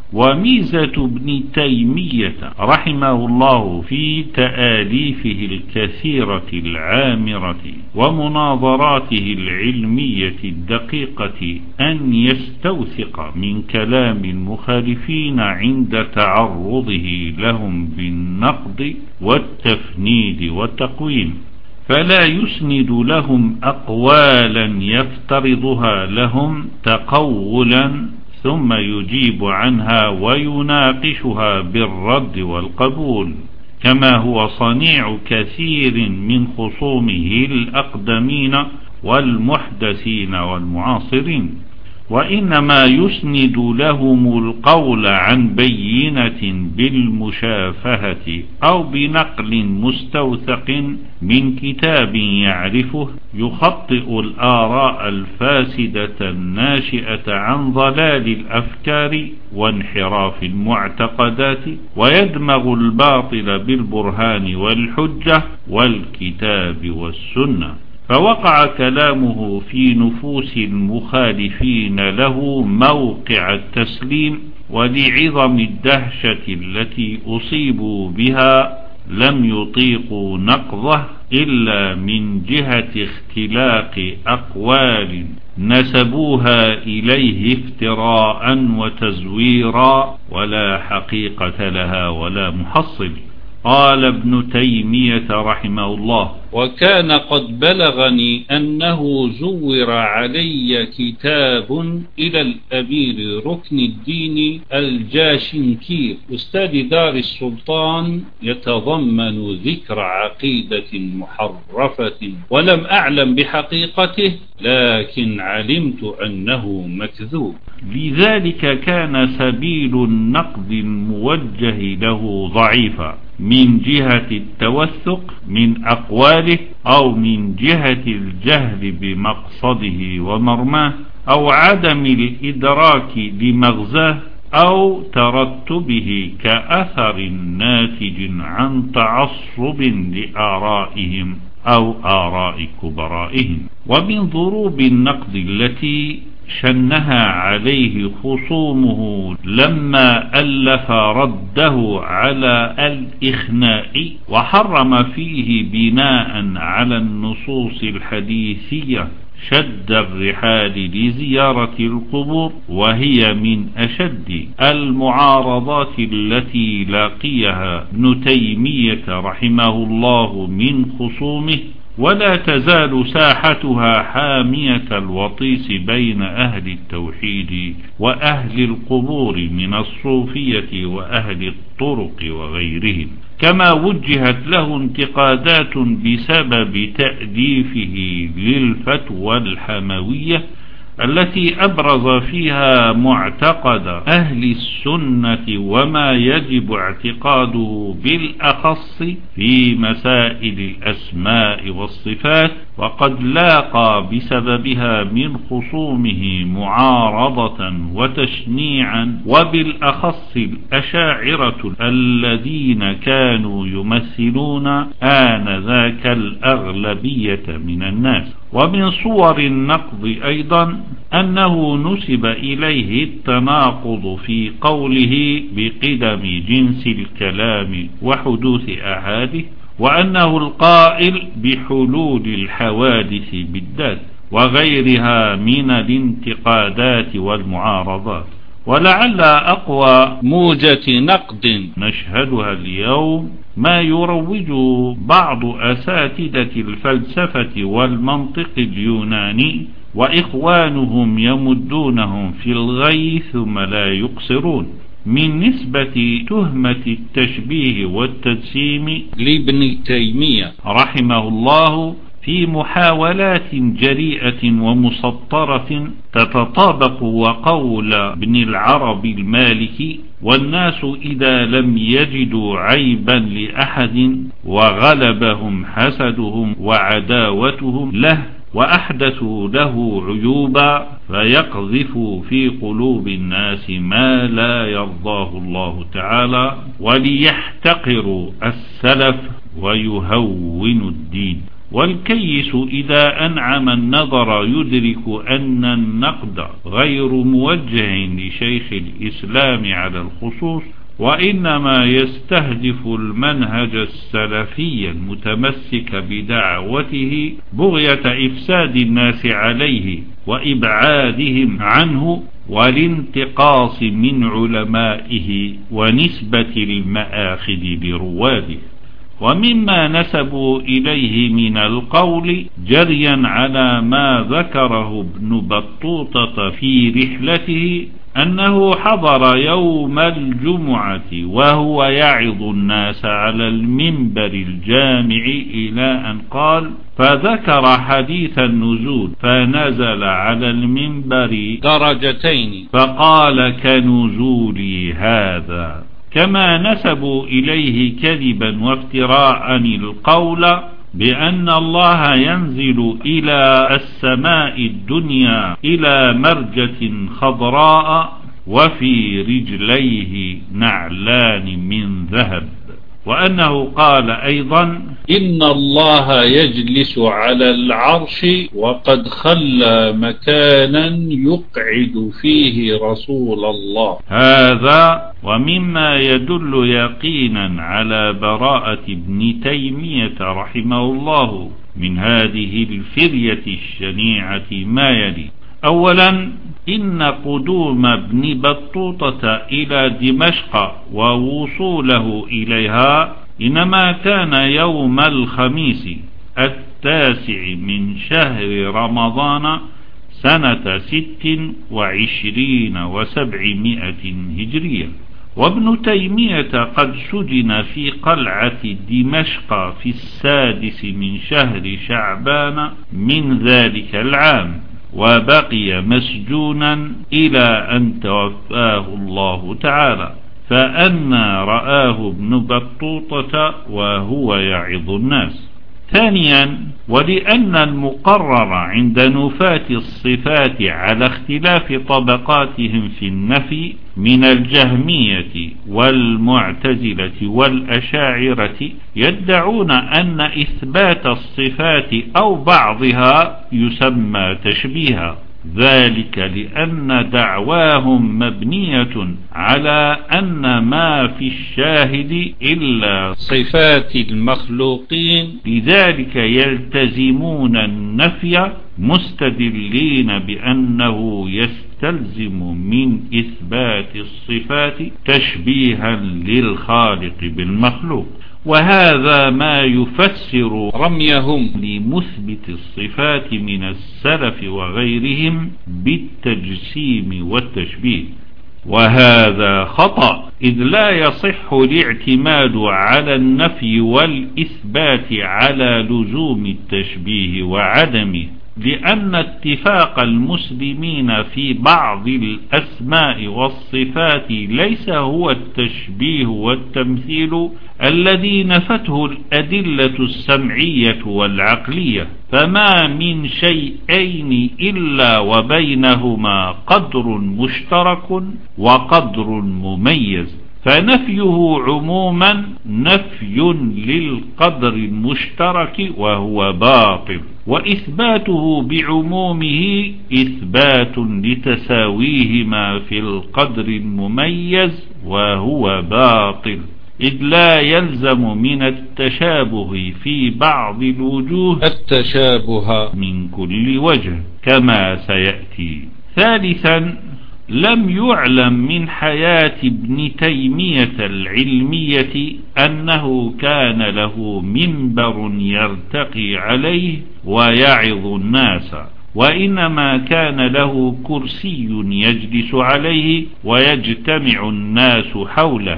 وميزة ابن تيمية رحمه الله في تآليفه الكثيرة العامرة ومناظراته العلمية الدقيقة أن يستوثق من كلام المخالفين عند تعرضه لهم بالنقد والتفنيد والتقويم، فلا يسند لهم أقوالا يفترضها لهم تقولا ثم يجيب عنها ويناقشها بالرد والقبول، كما هو صنيع كثير من خصومه الأقدمين والمحدثين والمعاصرين، وإنما يسند لهم القول عن بينة بالمشافهة أو بنقل مستوثق من كتاب يعرفه، يخطئ الآراء الفاسدة الناشئة عن ضلال الأفكار وانحراف المعتقدات، ويدمغ الباطل بالبرهان والحجة والكتاب والسنة. فوقع كلامه في نفوس المخالفين له موقع التسليم، ولعظم الدهشة التي أصيبوا بها لم يطيقوا نقضه إلا من جهة اختلاق أقوال نسبوها إليه افتراء وتزويرا ولا حقيقة لها ولا محصل. قال ابن تيمية رحمه الله: وكان قد بلغني أنه زور علي كتاب إلى الأمير ركن الدين الجاشنكير أستاذ دار السلطان يتضمن ذكر عقيدة محرفة، ولم أعلم بحقيقته لكن علمت أنه مكذوب. لذلك كان سبيل النقد الموجه له ضعيفا من جهة التوثق من أقواله، أو من جهة الجهل بمقصده ومرماه، أو عدم الإدراك لمغزاه، أو ترتبه كأثر ناتج عن تعصب لآرائهم أو آراء كبرائهم. ومن ضروب النقد التي شنها عليه خصومه لما ألف رده على الإخناء، وحرم فيه بناء على النصوص الحديثية شد الرحال لزيارة القبور، وهي من أشد المعارضات التي لاقيها ابن تيمية رحمه الله من خصومه، ولا تزال ساحتها حامية الوطيس بين أهل التوحيد وأهل القبور من الصوفية وأهل الطرق وغيرهم، كما وجهت له انتقادات بسبب تأليفه للفتوى الحموية التي أبرز فيها معتقد أهل السنة وما يجب اعتقاده بالأخص في مسائل الأسماء والصفات، وقد لاقى بسببها من خصومه معارضة وتشنيعا، وبالأخص الأشاعرة الذين كانوا يمثلون آنذاك الأغلبية من الناس. ومن صور النقد أيضا أنه نسب إليه التناقض في قوله بقدم جنس الكلام وحدوث أحاده، وأنه القائل بحلول الحوادث بالذات، وغيرها من الانتقادات والمعارضات. ولعل أقوى موجة نقد نشهدها اليوم ما يروج بعض أساتذة الفلسفة والمنطق اليوناني، وإخوانهم يمدونهم في الغي ثم لا يقصرون، من نسبة تهمة التشبيه والتجسيم لابن تيمية رحمه الله في محاولات جريئة ومسطرة تتطابق وقول ابن العربي المالكي: والناس إذا لم يجدوا عيبا لأحد وغلبهم حسدهم وعداوتهم له وأحدثوا له عيوبا فيقذفوا في قلوب الناس ما لا يرضاه الله تعالى، وليحتقروا السلف ويهونوا الدين. والكيس إذا أنعم النظر يدرك أن النقد غير موجه لشيخ الإسلام على الخصوص، وإنما يستهدف المنهج السلفي المتمسك بدعوته بغية إفساد الناس عليه وإبعادهم عنه، والانتقاص من علمائه ونسبة المآخذ لرواده. ومما نسبوا إليه من القول جريا على ما ذكره ابن بطوطة في رحلته أنه حضر يوم الجمعة وهو يعظ الناس على المنبر الجامع إلى أن قال: فذكر حديث النزول فنزل على المنبر درجتين فقال: كنزولي هذا. كما نسبوا إليه كذبا وافتراء القول بأن الله ينزل إلى السماء الدنيا إلى مرجة خضراء وفي رجليه نعلان من ذهب، وأنه قال أيضا: إن الله يجلس على العرش وقد خلى مكانا يقعد فيه رسول الله. هذا ومما يدل يقينا على براءة ابن تيمية رحمه الله من هذه الفرية الشنيعة ما يلي: أولا، إن قدوم ابن بطوطة إلى دمشق ووصوله إليها إنما كان يوم الخميس 9 من شهر رمضان سنة 26 و700 هجرية. وابن تيمية قد سجن في قلعة دمشق في 6 من شهر شعبان من ذلك العام، وبقي مسجونا إلى أن توفاه الله تعالى، فأنى رآه ابن بطوطة وهو يعظ الناس. ثانيا، ولأن المقرر عند نفاة الصفات على اختلاف طبقاتهم في النفي من الجهمية والمعتزلة والأشاعرة يدعون أن إثبات الصفات أو بعضها يسمى تشبيها، ذلك لأن دعواهم مبنية على أن ما في الشاهد إلا صفات المخلوقين، لذلك يلتزمون النفي مستدلين بأنه يستلزم من إثبات الصفات تشبيها للخالق بالمخلوق، وهذا ما يفسر رميهم لمثبت الصفات من السلف وغيرهم بالتجسيم والتشبيه، وهذا خطأ، إذ لا يصح الاعتماد على النفي والإثبات على لزوم التشبيه وعدمه، لأن اتفاق المسلمين في بعض الأسماء والصفات ليس هو التشبيه والتمثيل الذي نفته الأدلة السمعية والعقلية، فما من شيئين إلا وبينهما قدر مشترك وقدر مميز، فنفيه عموما نفي للقدر المشترك وهو باطل، وإثباته بعمومه إثبات لتساويهما في القدر المميز وهو باطل، إذ لا يلزم من التشابه في بعض الوجوه التشابه من كل وجه كما سيأتي. ثالثا، لم يعلم من حياة ابن تيمية العلمية أنه كان له منبر يرتقي عليه ويعظ الناس، وإنما كان له كرسي يجلس عليه ويجتمع الناس حوله.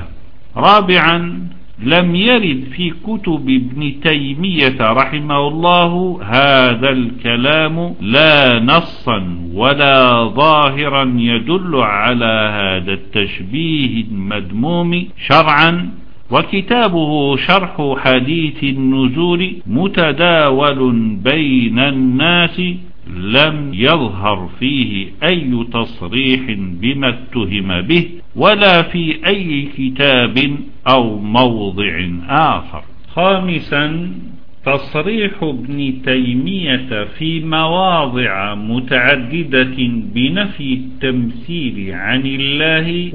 رابعا، لم يرد في كتب ابن تيمية رحمه الله هذا الكلام لا نصا ولا ظاهرا يدل على هذا التشبيه المذموم شرعا، وكتابه شرح حديث النزول متداول بين الناس لم يظهر فيه أي تصريح بما اتهم به ولا في أي كتاب أو موضع آخر. خامسا، تصريح ابن تيمية في مواضع متعددة بنفي التمثيل عن الله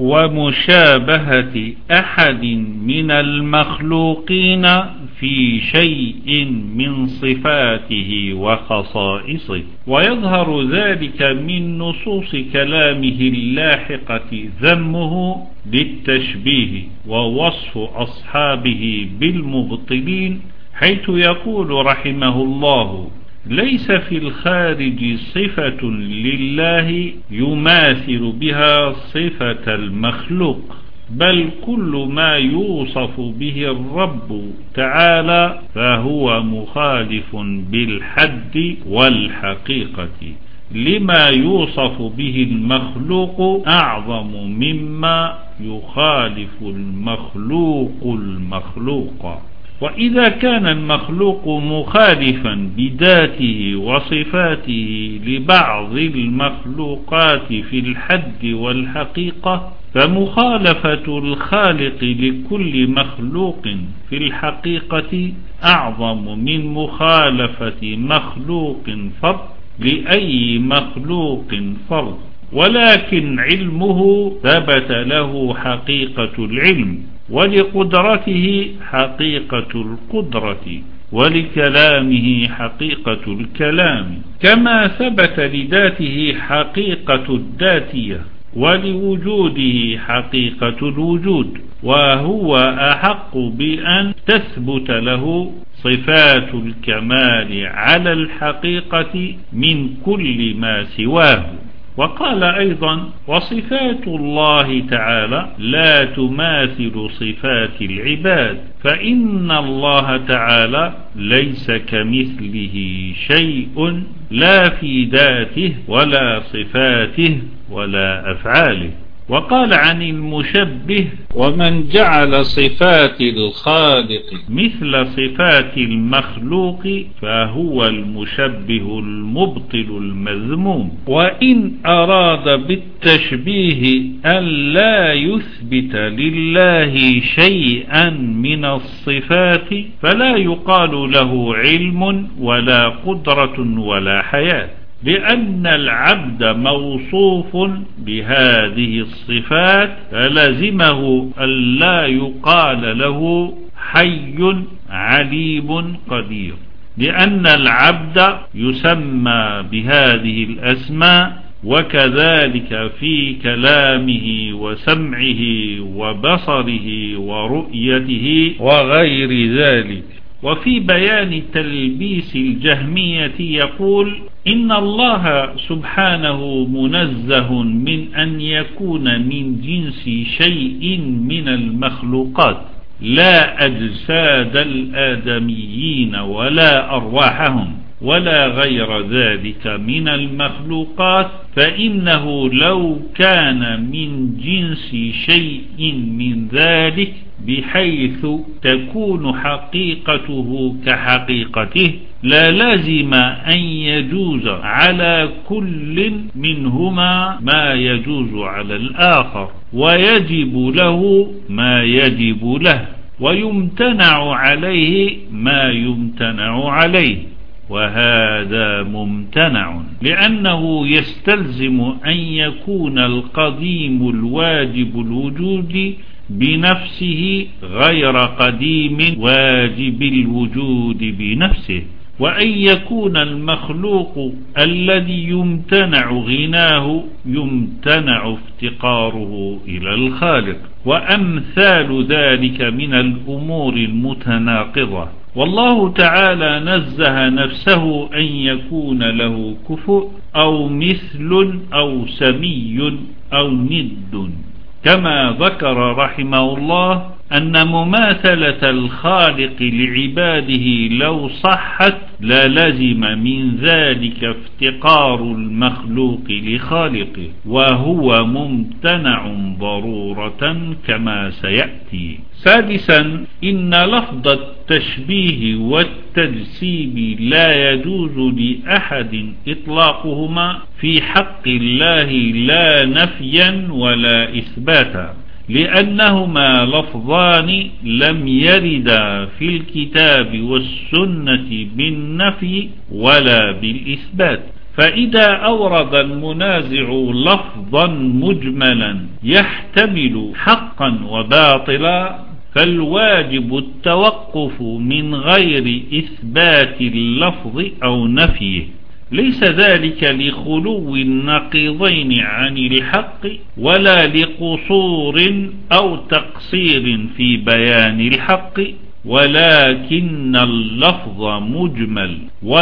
ومشابهة أحد من المخلوقين في شيء من صفاته وخصائصه، ويظهر ذلك من نصوص كلامه اللاحقة ذمه للتشبيه ووصف أصحابه بالمبطلين، حيث يقول رحمه الله: ليس في الخارج صفة لله يماثل بها صفة المخلوق، بل كل ما يوصف به الرب تعالى فهو مخالف بالحد والحقيقة لما يوصف به المخلوق أعظم مما يخالف المخلوق. وإذا كان المخلوق مخالفا بذاته وصفاته لبعض المخلوقات في الحد والحقيقة، فمخالفة الخالق لكل مخلوق في الحقيقة أعظم من مخالفة مخلوق فرد لأي مخلوق فرد، ولكن علمه ثبت له حقيقة العلم، ولقدرته حقيقة القدرة، ولكلامه حقيقة الكلام، كما ثبت لذاته حقيقة الذاتية، ولوجوده حقيقة الوجود، وهو أحق بأن تثبت له صفات الكمال على الحقيقة من كل ما سواه. وقال أيضا: وصفات الله تعالى لا تماثل صفات العباد، فإن الله تعالى ليس كمثله شيء لا في ذاته ولا صفاته ولا أفعاله. وقال عن المشبه: ومن جعل صفات الخالق مثل صفات المخلوق فهو المشبه المبطل المذموم. وإن أراد بالتشبيه أن لا يثبت لله شيئا من الصفات فلا يقال له علم ولا قدرة ولا حياة، لأن العبد موصوف بهذه الصفات فلزمه ألا يقال له حي عليم قدير، لأن العبد يسمى بهذه الأسماء، وكذلك في كلامه وسمعه وبصره ورؤيته وغير ذلك. وفي بيان تلبيس الجهمية يقول: إن الله سبحانه منزه من أن يكون من جنس شيء من المخلوقات، لا أجساد الآدميين ولا أرواحهم ولا غير ذلك من المخلوقات، فإنه لو كان من جنس شيء من ذلك بحيث تكون حقيقته كحقيقته لا لازم أن يجوز على كل منهما ما يجوز على الآخر، ويجب له ما يجب له، ويمتنع عليه ما يمتنع عليه، وهذا ممتنع، لأنه يستلزم أن يكون القديم الواجب الوجود بنفسه غير قديم واجب الوجود بنفسه، وأن يكون المخلوق الذي يمتنع غناه يمتنع افتقاره إلى الخالق، وأمثال ذلك من الأمور المتناقضة. والله تعالى نزه نفسه أن يكون له كفؤ أو مثل أو سمي أو ند، كما ذكر رحمه الله أن مماثلة الخالق لعباده لو صحت لا لزم من ذلك افتقار المخلوق لخالقه، وهو ممتنع ضرورة كما سيأتي. سادسا، إن لفظ التشبيه والتجسيم لا يجوز لأحد إطلاقهما في حق الله لا نفيا ولا إثباتا، لأنهما لفظان لم يردا في الكتاب والسنة بالنفي ولا بالإثبات. فإذا أورد المنازع لفظا مجملا يحتمل حقا وباطلا فالواجب التوقف من غير إثبات اللفظ أو نفيه، ليس ذلك لخلو النقيضين عن الحق ولا لقصور أو تقصير في بيان الحق، ولكن اللفظ مجمل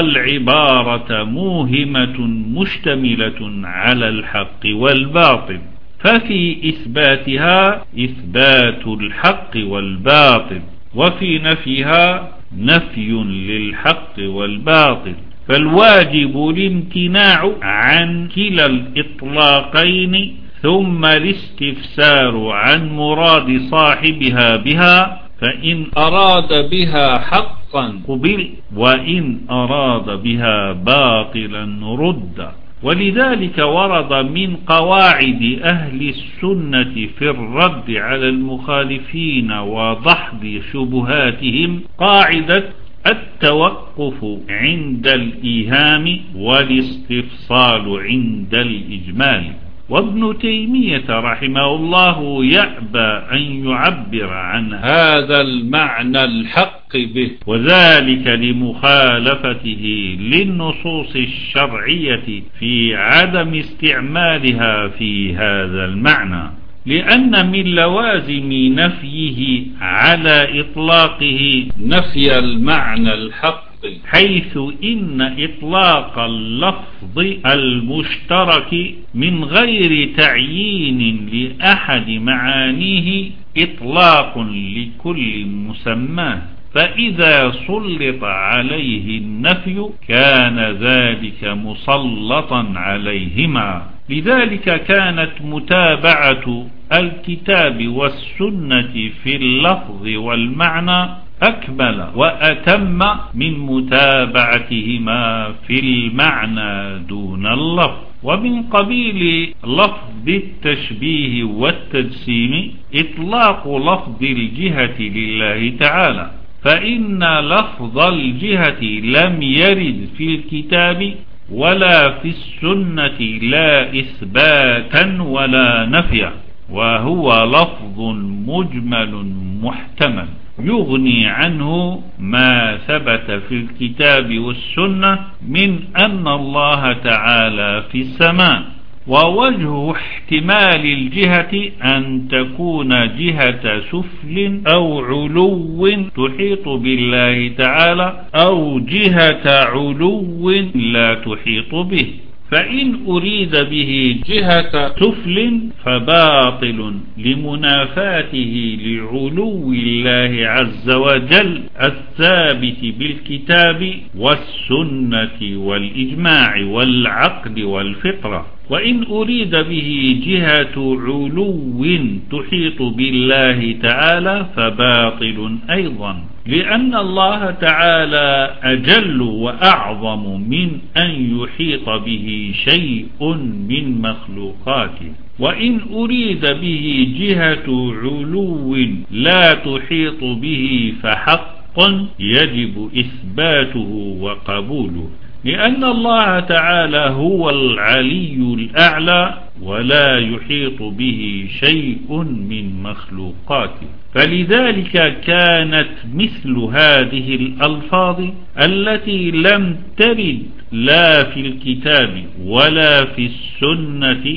والعبارة موهمة مشتملة على الحق والباطل، ففي إثباتها إثبات الحق والباطل، وفي نفيها نفي للحق والباطل، فالواجب الامتناع عن كلا الإطلاقين ثم الاستفسار عن مراد صاحبها بها، فإن أراد بها حقا قبل، وإن أراد بها باطلا رد. ولذلك ورد من قواعد أهل السنة في الرد على المخالفين ودحض شبهاتهم قاعدة التوقف عند الإيهام والاستفصال عند الإجمال. وابن تيمية رحمه الله يأبى أن يعبر عن هذا المعنى الحق به، وذلك لمخالفته للنصوص الشرعية في عدم استعمالها في هذا المعنى، لأن من لوازم نفيه على إطلاقه نفي المعنى الحق، حيث إن إطلاق اللفظ المشترك من غير تعيين لأحد معانيه إطلاق لكل مسماه، فإذا سلط عليه النفي كان ذلك مسلطا عليهما. لذلك كانت متابعة الكتاب والسنة في اللفظ والمعنى أكمل وأتم من متابعتهما في المعنى دون اللفظ. ومن قبيل لفظ التشبيه والتجسيم إطلاق لفظ الجهة لله تعالى، فإن لفظ الجهة لم يرد في الكتاب ولا في السنة لا إثباتا ولا نفيا، وهو لفظ مجمل محتمل يغني عنه ما ثبت في الكتاب والسنة من أن الله تعالى في السماء. ووجه احتمال الجهة أن تكون جهة سفل أو علو تحيط بالله تعالى، أو جهة علو لا تحيط به. فإن أريد به جهة سفل فباطل لمنافاته لعلو الله عز وجل الثابت بالكتاب والسنة والإجماع والعقل والفطرة. وإن أريد به جهة علو تحيط بالله تعالى فباطل أيضا، لأن الله تعالى أجل وأعظم من أن يحيط به شيء من مخلوقاته. وإن أريد به جهة علو لا تحيط به فحق يجب إثباته وقبوله، لأن الله تعالى هو العلي الأعلى ولا يحيط به شيء من مخلوقاته. فلذلك كانت مثل هذه الألفاظ التي لم ترد لا في الكتاب ولا في السنة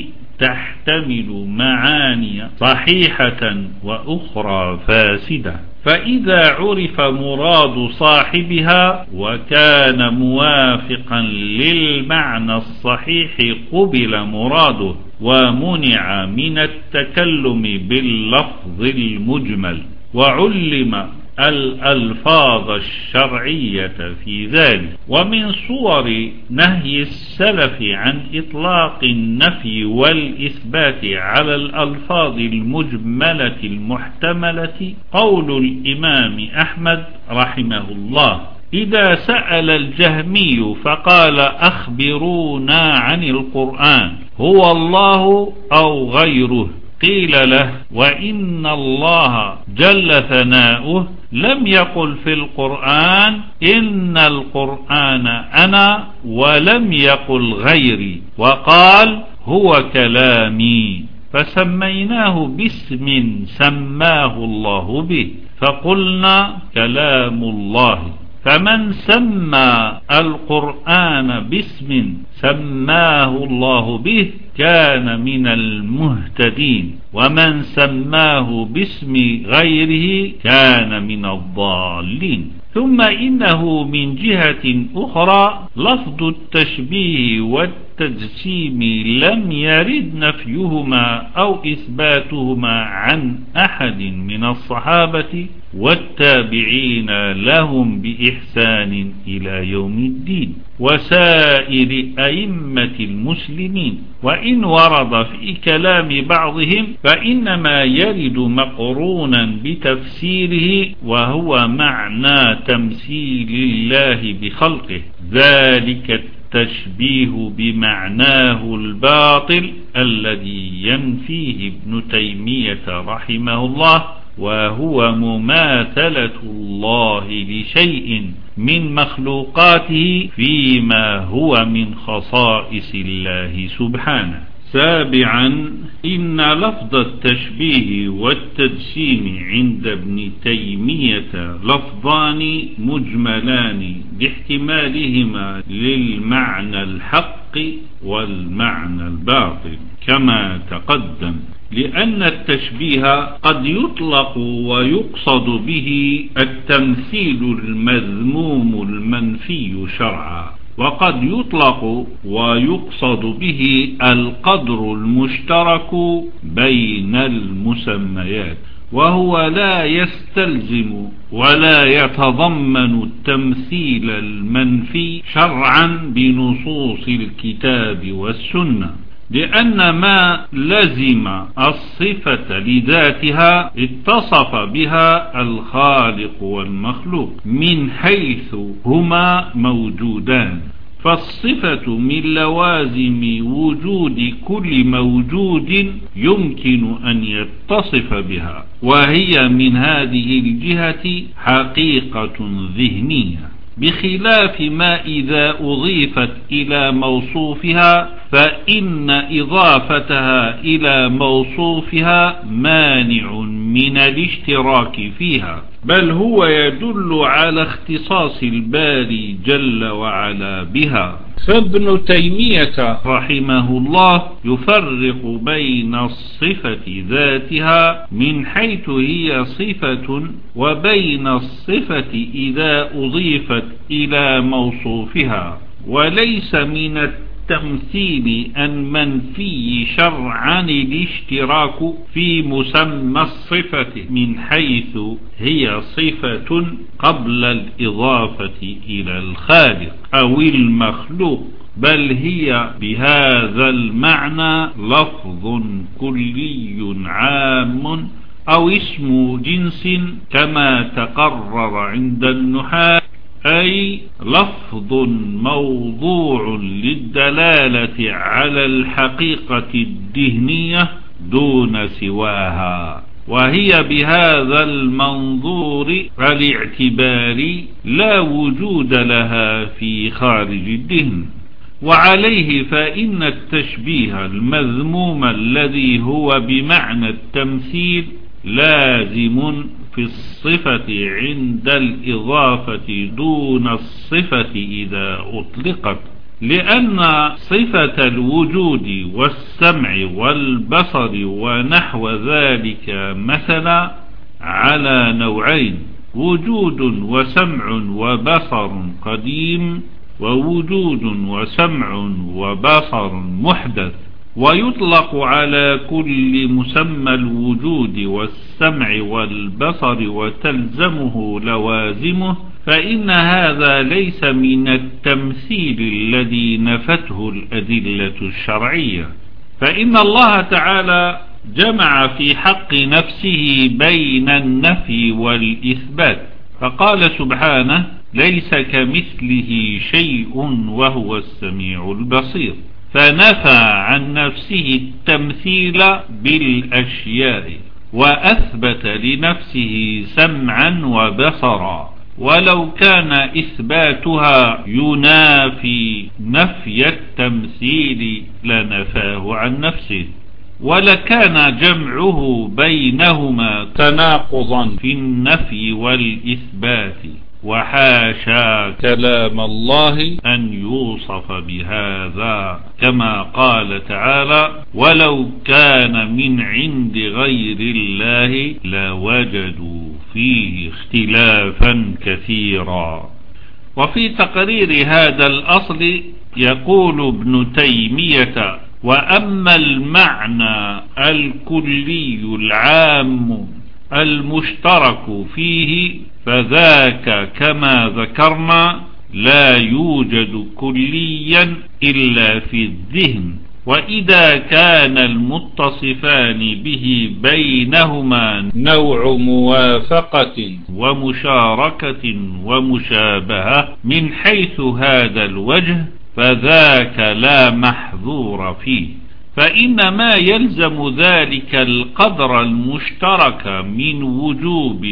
تحتمل معاني صحيحة وأخرى فاسدة، فإذا عرف مراد صاحبها وكان موافقا للمعنى الصحيح قبل مراده، ومنع من التكلم باللفظ المجمل، وعلم الألفاظ الشرعية في ذلك. ومن صور نهي السلف عن إطلاق النفي والإثبات على الألفاظ المجملة المحتملة قول الإمام أحمد رحمه الله: إذا سأل الجهمي فقال أخبرونا عن القرآن هو الله أو غيره، قيل له: وإن الله جل ثناؤه لم يقل في القرآن إن القرآن أنا، ولم يقل غيري، وقال هو كلامي، فسميناه باسم سماه الله به، فقلنا كلام الله. فمن سمى القرآن باسم سماه الله به كان من المهتدين، ومن سماه باسم غيره كان من الضالين. ثم إنه من جهة أخرى لفظ التشبيه والتجسيم لم يرد نفيهما أو إثباتهما عن أحد من الصحابة والتابعين لهم بإحسان إلى يوم الدين وسائر أئمة المسلمين. وإن ورد في كلام بعضهم فإنما يرد مقرونا بتفسيره، وهو معنى تمثيل الله بخلقه، ذلك التشبيه بمعناه الباطل الذي ينفيه ابن تيمية رحمه الله، وهو مماثلة الله لشيء من مخلوقاته فيما هو من خصائص الله سبحانه. سابعا، إن لفظ التشبيه والتجسيم عند ابن تيمية لفظان مجملان باحتمالهما للمعنى الحق والمعنى الباطل كما تقدم، لأن التشبيه قد يطلق ويقصد به التمثيل المذموم المنفي شرعا، وقد يطلق ويقصد به القدر المشترك بين المسميات، وهو لا يستلزم ولا يتضمن التمثيل المنفي شرعا بنصوص الكتاب والسنة، لأن ما لزم الصفة لذاتها اتصف بها الخالق والمخلوق من حيث هما موجودان، فالصفة من لوازم وجود كل موجود يمكن أن يتصف بها، وهي من هذه الجهة حقيقة ذهنية. بخلاف ما إذا أضيفت إلى موصوفها، فإن إضافتها إلى موصوفها مانع من الاشتراك فيها، بل هو يدل على اختصاص الباري جل وعلا بها. فابن تيمية رحمه الله يفرق بين الصفة ذاتها من حيث هي صفة، وبين الصفة إذا أضيفت إلى موصوفها، وليس من التمثيل أن منفي شرعا الاشتراك في مسمى الصفة من حيث هي صفة قبل الإضافة إلى الخالق أو المخلوق، بل هي بهذا المعنى لفظ كلي عام أو اسم جنس كما تقرر عند النحاة، أي لفظ موضوع للدلالة على الحقيقة الدهنية دون سواها، وهي بهذا المنظور الاعتباري لا وجود لها في خارج الدهن. وعليه فإن التشبيه المذموم الذي هو بمعنى التمثيل لازم في الصفة عند الإضافة دون الصفة إذا أطلقت، لأن صفة الوجود والسمع والبصر ونحو ذلك مثلا على نوعين: وجود وسمع وبصر قديم، ووجود وسمع وبصر محدث. ويطلق على كل مسمى الوجود والسمع والبصر وتلزمه لوازمه، فإن هذا ليس من التمثيل الذي نفته الأدلة الشرعية، فإن الله تعالى جمع في حق نفسه بين النفي والإثبات، فقال سبحانه: ليس كمثله شيء وهو السميع البصير، فنفى عن نفسه التمثيل بالأشياء، وأثبت لنفسه سمعا وبصرا، ولو كان إثباتها ينافي نفي التمثيل لنفاه عن نفسه، ولكان جمعه بينهما تناقضا في النفي والإثبات، وحاشا كلام الله أن يوصف بهذا، كما قال تعالى: ولو كان من عند غير الله لوجدوا فيه اختلافا كثيرا. وفي تقرير هذا الأصل يقول ابن تيمية: وأما المعنى الكلي العام المشترك فيه فذاك كما ذكرنا لا يوجد كليا إلا في الذهن، وإذا كان المتصفان به بينهما نوع موافقة ومشاركة ومشابهة من حيث هذا الوجه فذاك لا محظور فيه، فإن ما يلزم ذلك القدر المشترك من وجوب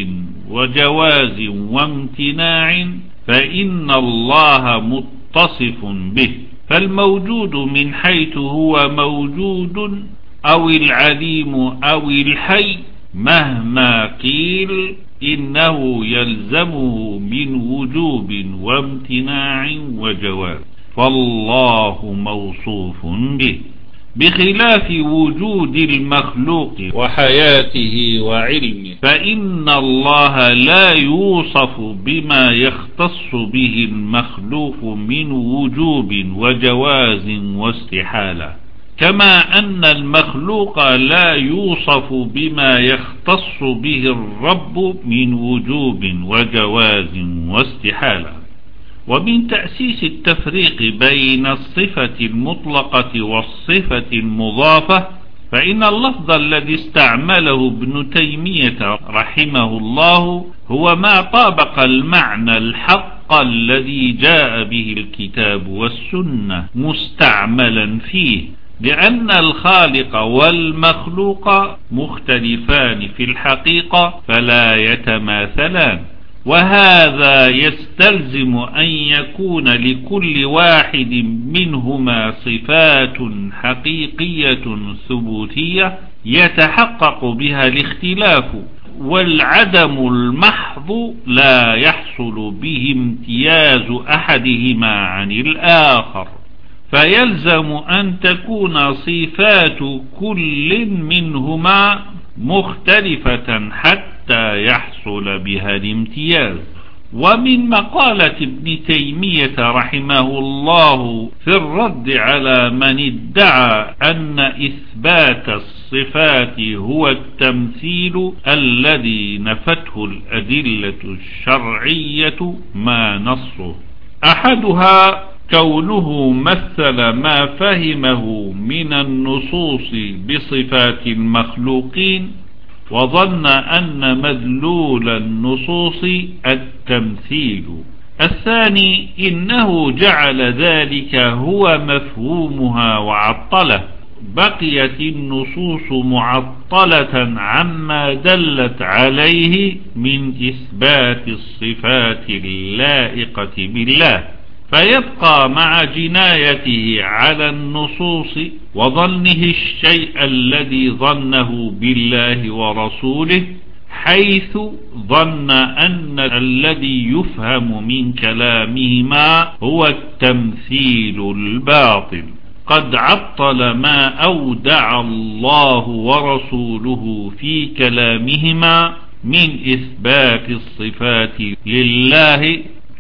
وجواز وامتناع، فإن الله متصف به، فالموجود من حيث هو موجود أو العليم أو الحي مهما قيل إنه يلزمه من وجوب وامتناع وجواز، فالله موصوف به، بخلاف وجود المخلوق وحياته وعلمه، فإن الله لا يوصف بما يختص به المخلوق من وجوب وجواز واستحالة، كما أن المخلوق لا يوصف بما يختص به الرب من وجوب وجواز واستحالة. ومن تأسيس التفريق بين الصفة المطلقة والصفة المضافة، فإن اللفظ الذي استعمله ابن تيمية رحمه الله هو ما طابق المعنى الحق الذي جاء به الكتاب والسنة مستعملا فيه، لأن الخالق والمخلوق مختلفان في الحقيقة فلا يتماثلان، وهذا يستلزم أن يكون لكل واحد منهما صفات حقيقية ثبوتية يتحقق بها الاختلاف، والعدم المحض لا يحصل به امتياز أحدهما عن الآخر، فيلزم أن تكون صفات كل منهما مختلفة حتى يحصل بها الامتياز. ومن مقالة ابن تيمية رحمه الله في الرد على من ادعى أن إثبات الصفات هو التمثيل الذي نفته الأدلة الشرعية ما نصه: أحدها كونه مثل ما فهمه من النصوص بصفات المخلوقين، وظن أن مدلول النصوص التمثيل. الثاني إنه جعل ذلك هو مفهومها وعطله، بقيت النصوص معطلة عما دلت عليه من إثبات الصفات اللائقة بالله، فيبقى مع جنايته على النصوص وظنه الشيء الذي ظنه بالله ورسوله، حيث ظن أن الذي يفهم من كلامهما هو التمثيل الباطل. قد عطل ما أودع الله ورسوله في كلامهما من إثبات الصفات لله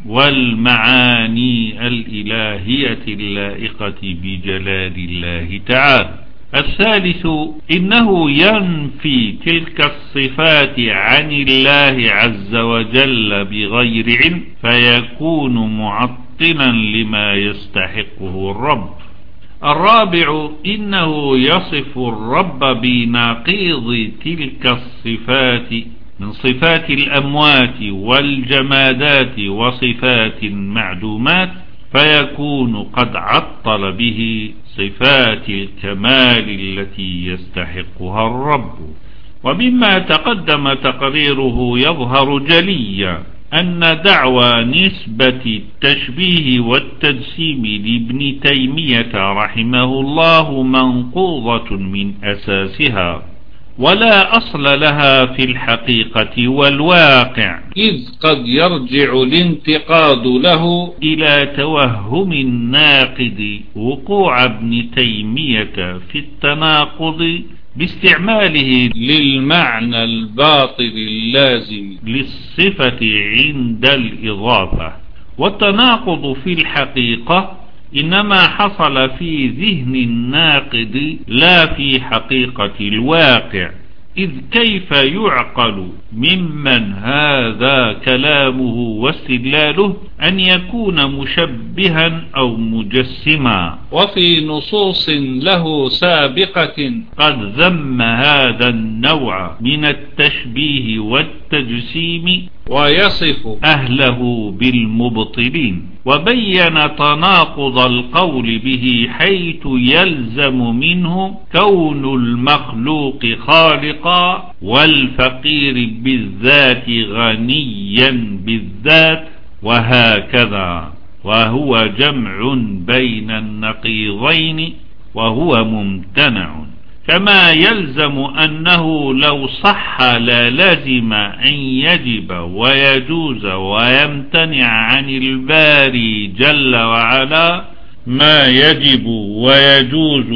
والمعاني الإلهية اللائقة بجلال الله تعالى. الثالث إنه ينفي تلك الصفات عن الله عز وجل بغير علم، فيكون معطلا لما يستحقه الرب. الرابع إنه يصف الرب بنقيض تلك الصفات من صفات الأموات والجمادات وصفات المعدومات، فيكون قد عطل به صفات الكمال التي يستحقها الرب. ومما تقدم تقريره يظهر جليا أن دعوى نسبة التشبيه والتجسيم لابن تيمية رحمه الله منقوضة من أساسها، ولا أصل لها في الحقيقة والواقع، إذ قد يرجع الانتقاد له إلى توهم الناقد وقوع ابن تيمية في التناقض باستعماله للمعنى الباطل اللازم للصفة عند الإضافة. والتناقض في الحقيقة إنما حصل في ذهن الناقد لا في حقيقة الواقع، إذ كيف يعقل ممن هذا كلامه واستدلاله أن يكون مشبها أو مجسما؟ وفي نصوص له سابقة قد ذم هذا النوع من التشبيه والتجسيم ويصف أهله بالمبطلين، وبين تناقض القول به، حيث يلزم منه كون المخلوق خالقا والفقير بالذات غنيا بالذات، وهكذا، وهو جمع بين النقيضين وهو ممتنع. كما يلزم أنه لو صح لا لازم أن يجب ويجوز ويمتنع عن الباري جل وعلا ما يجب ويجوز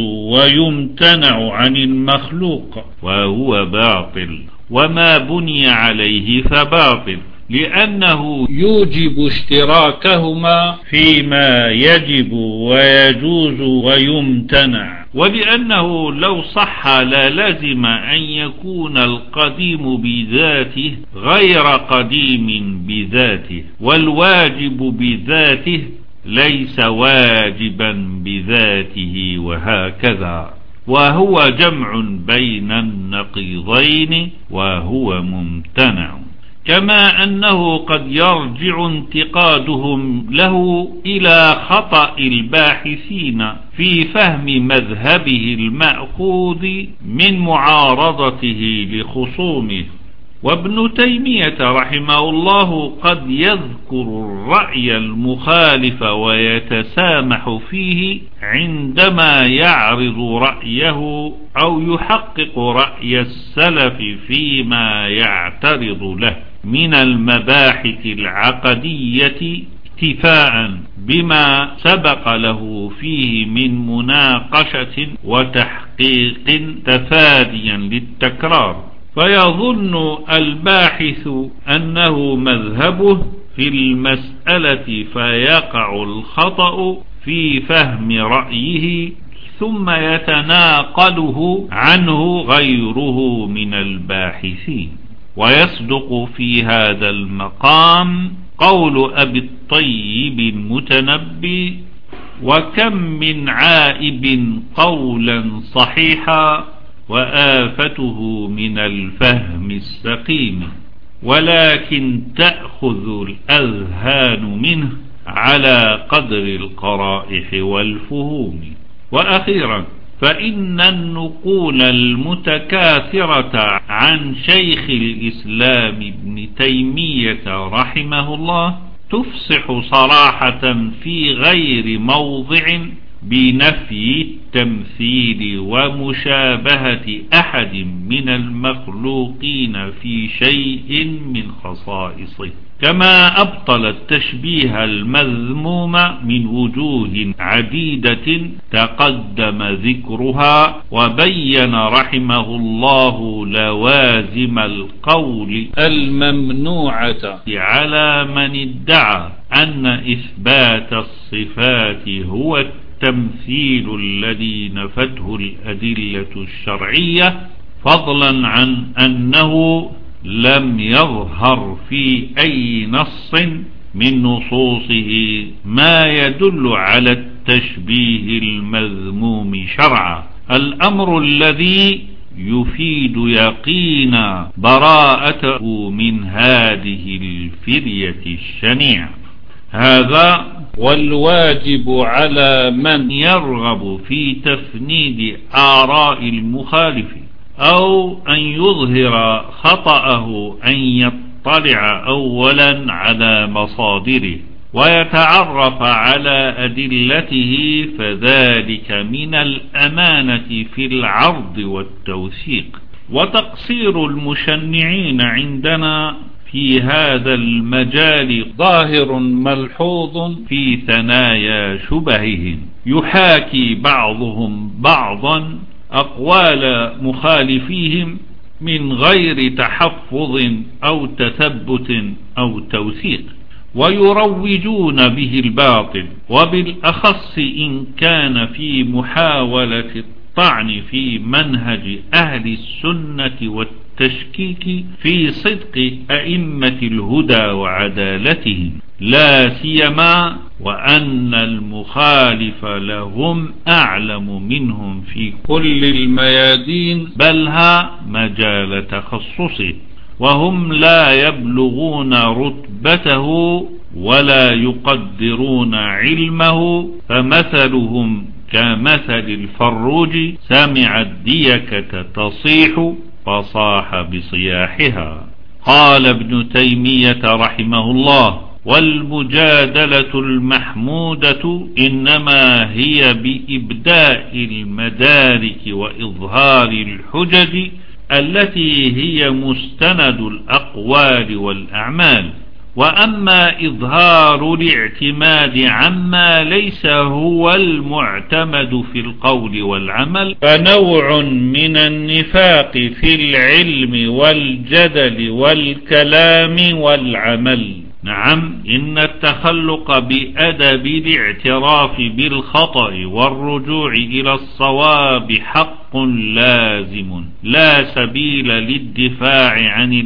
ويمتنع عن المخلوق، وهو باطل، وما بني عليه فباطل، لأنه يوجب اشتراكهما فيما يجب ويجوز ويمتنع، ولأنه لو صح لا لازم أن يكون القديم بذاته غير قديم بذاته، والواجب بذاته ليس واجبا بذاته، وهكذا، وهو جمع بين النقيضين وهو ممتنع. كما أنه قد يرجع انتقادهم له إلى خطأ الباحثين في فهم مذهبه المأخوذ من معارضته لخصومه، وابن تيمية رحمه الله قد يذكر الرأي المخالف ويتسامح فيه عندما يعرض رأيه أو يحقق رأي السلف فيما يعترض له من المباحث العقدية، اكتفاء بما سبق له فيه من مناقشة وتحقيق تفاديا للتكرار. فيظن الباحث أنه مذهبه في المسألة فيقع الخطأ في فهم رأيه، ثم يتناقله عنه غيره من الباحثين. ويصدق في هذا المقام قول أبي الطيب المتنبي: وكم من عائب قولا صحيحا وآفته من الفهم السقيم، ولكن تأخذ الأذهان منه على قدر القرائح والفهوم. وأخيرا، فإن النقول المتكاثرة عن شيخ الإسلام ابن تيمية رحمه الله تفصح صراحة في غير موضع بنفي التمثيل ومشابهة أحد من المخلوقين في شيء من خصائصه، كما أبطل التشبيه المذموم من وجوه عديدة تقدم ذكرها، وبين رحمه الله لوازم القول الممنوعة على من ادعى أن إثبات الصفات هو التمثيل الذي نفته الأدلة الشرعية، فضلا عن أنه لم يظهر في أي نص من نصوصه ما يدل على التشبيه المذموم شرعا، الأمر الذي يفيد يقين براءته من هذه الفرية الشنيعة. هذا والواجب على من يرغب في تفنيد آراء المخالف أو أن يظهر خطأه أن يطلع أولا على مصادره ويتعرف على أدلته، فذلك من الأمانة في العرض والتوثيق. وتقصير المشنعين عندنا في هذا المجال ظاهر ملحوظ في ثنايا شبههم، يحاكي بعضهم بعضا أقوال مخالفيهم من غير تحفظ أو تثبت أو توثيق، ويروجون به الباطل، وبالأخص إن كان في محاولة الطعن في منهج أهل السنة والتشكيك في صدق أئمة الهدى وعدالتهم، لا سيما وأن المخالف لهم أعلم منهم في كل الميادين، بل ها مجال تخصصه، وهم لا يبلغون رتبته ولا يقدرون علمه، فمثلهم كمثل الفروج سمع الديكة تصيح فصاح بصياحها. قال ابن تيمية رحمه الله: والمجادلة المحمودة إنما هي بإبداء المدارك وإظهار الحجج التي هي مستند الأقوال والأعمال، وأما إظهار الاعتماد عما ليس هو المعتمد في القول والعمل فنوع من النفاق في العلم والجدل والكلام والعمل. نعم، إن التخلق بأدب الاعتراف بالخطأ والرجوع إلى الصواب حق لازم، لا سبيل للدفاع عن الأخطاء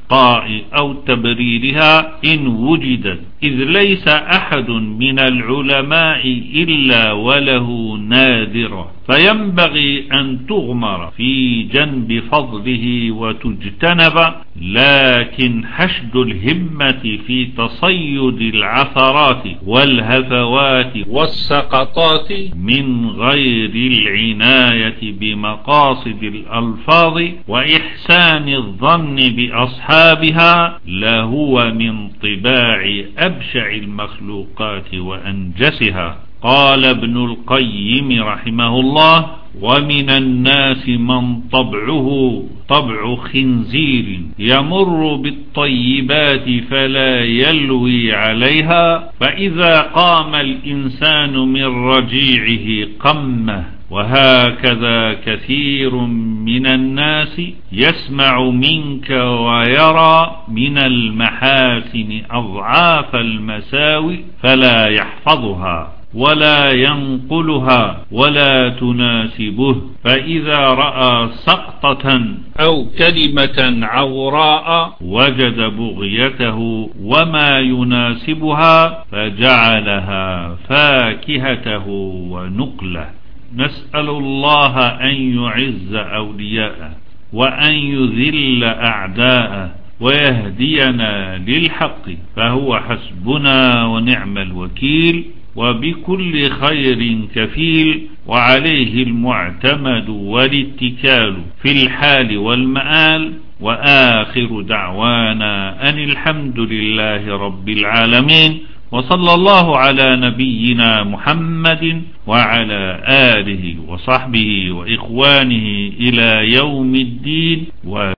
الأخطاء أو تبريرها إن وجدت، إذ ليس أحد من العلماء إلا وله نادرة، فينبغي أن تغمر في جنب فضله وتجتنب، لكن حشد الهمة في تصيد العثرات والهفوات والسقطات من غير العناية بمقاصد الألفاظ وإحسان الظن بأصحابها لهو من طباع أبشع المخلوقات وأنجسها. قال ابن القيم رحمه الله: ومن الناس من طبعه طبع خنزير يمر بالطيبات فلا يلوي عليها، فإذا قام الإنسان من رجيعه قمه. وهكذا كثير من الناس يسمع منك ويرى من المحاسن أضعاف المساوئ فلا يحفظها ولا ينقلها ولا تناسبه، فإذا رأى سقطة أو كلمة عوراء وجد بغيته وما يناسبها فجعلها فاكهته ونقله. نسأل الله أن يعز أولياءه وأن يذل أعداءه ويهدينا للحق، فهو حسبنا ونعم الوكيل، وبكل خير كفيل، وعليه المعتمد والاتكال في الحال والمآل. وآخر دعوانا أن الحمد لله رب العالمين، وصلى الله على نبينا محمد وعلى آله وصحبه وإخوانه إلى يوم الدين.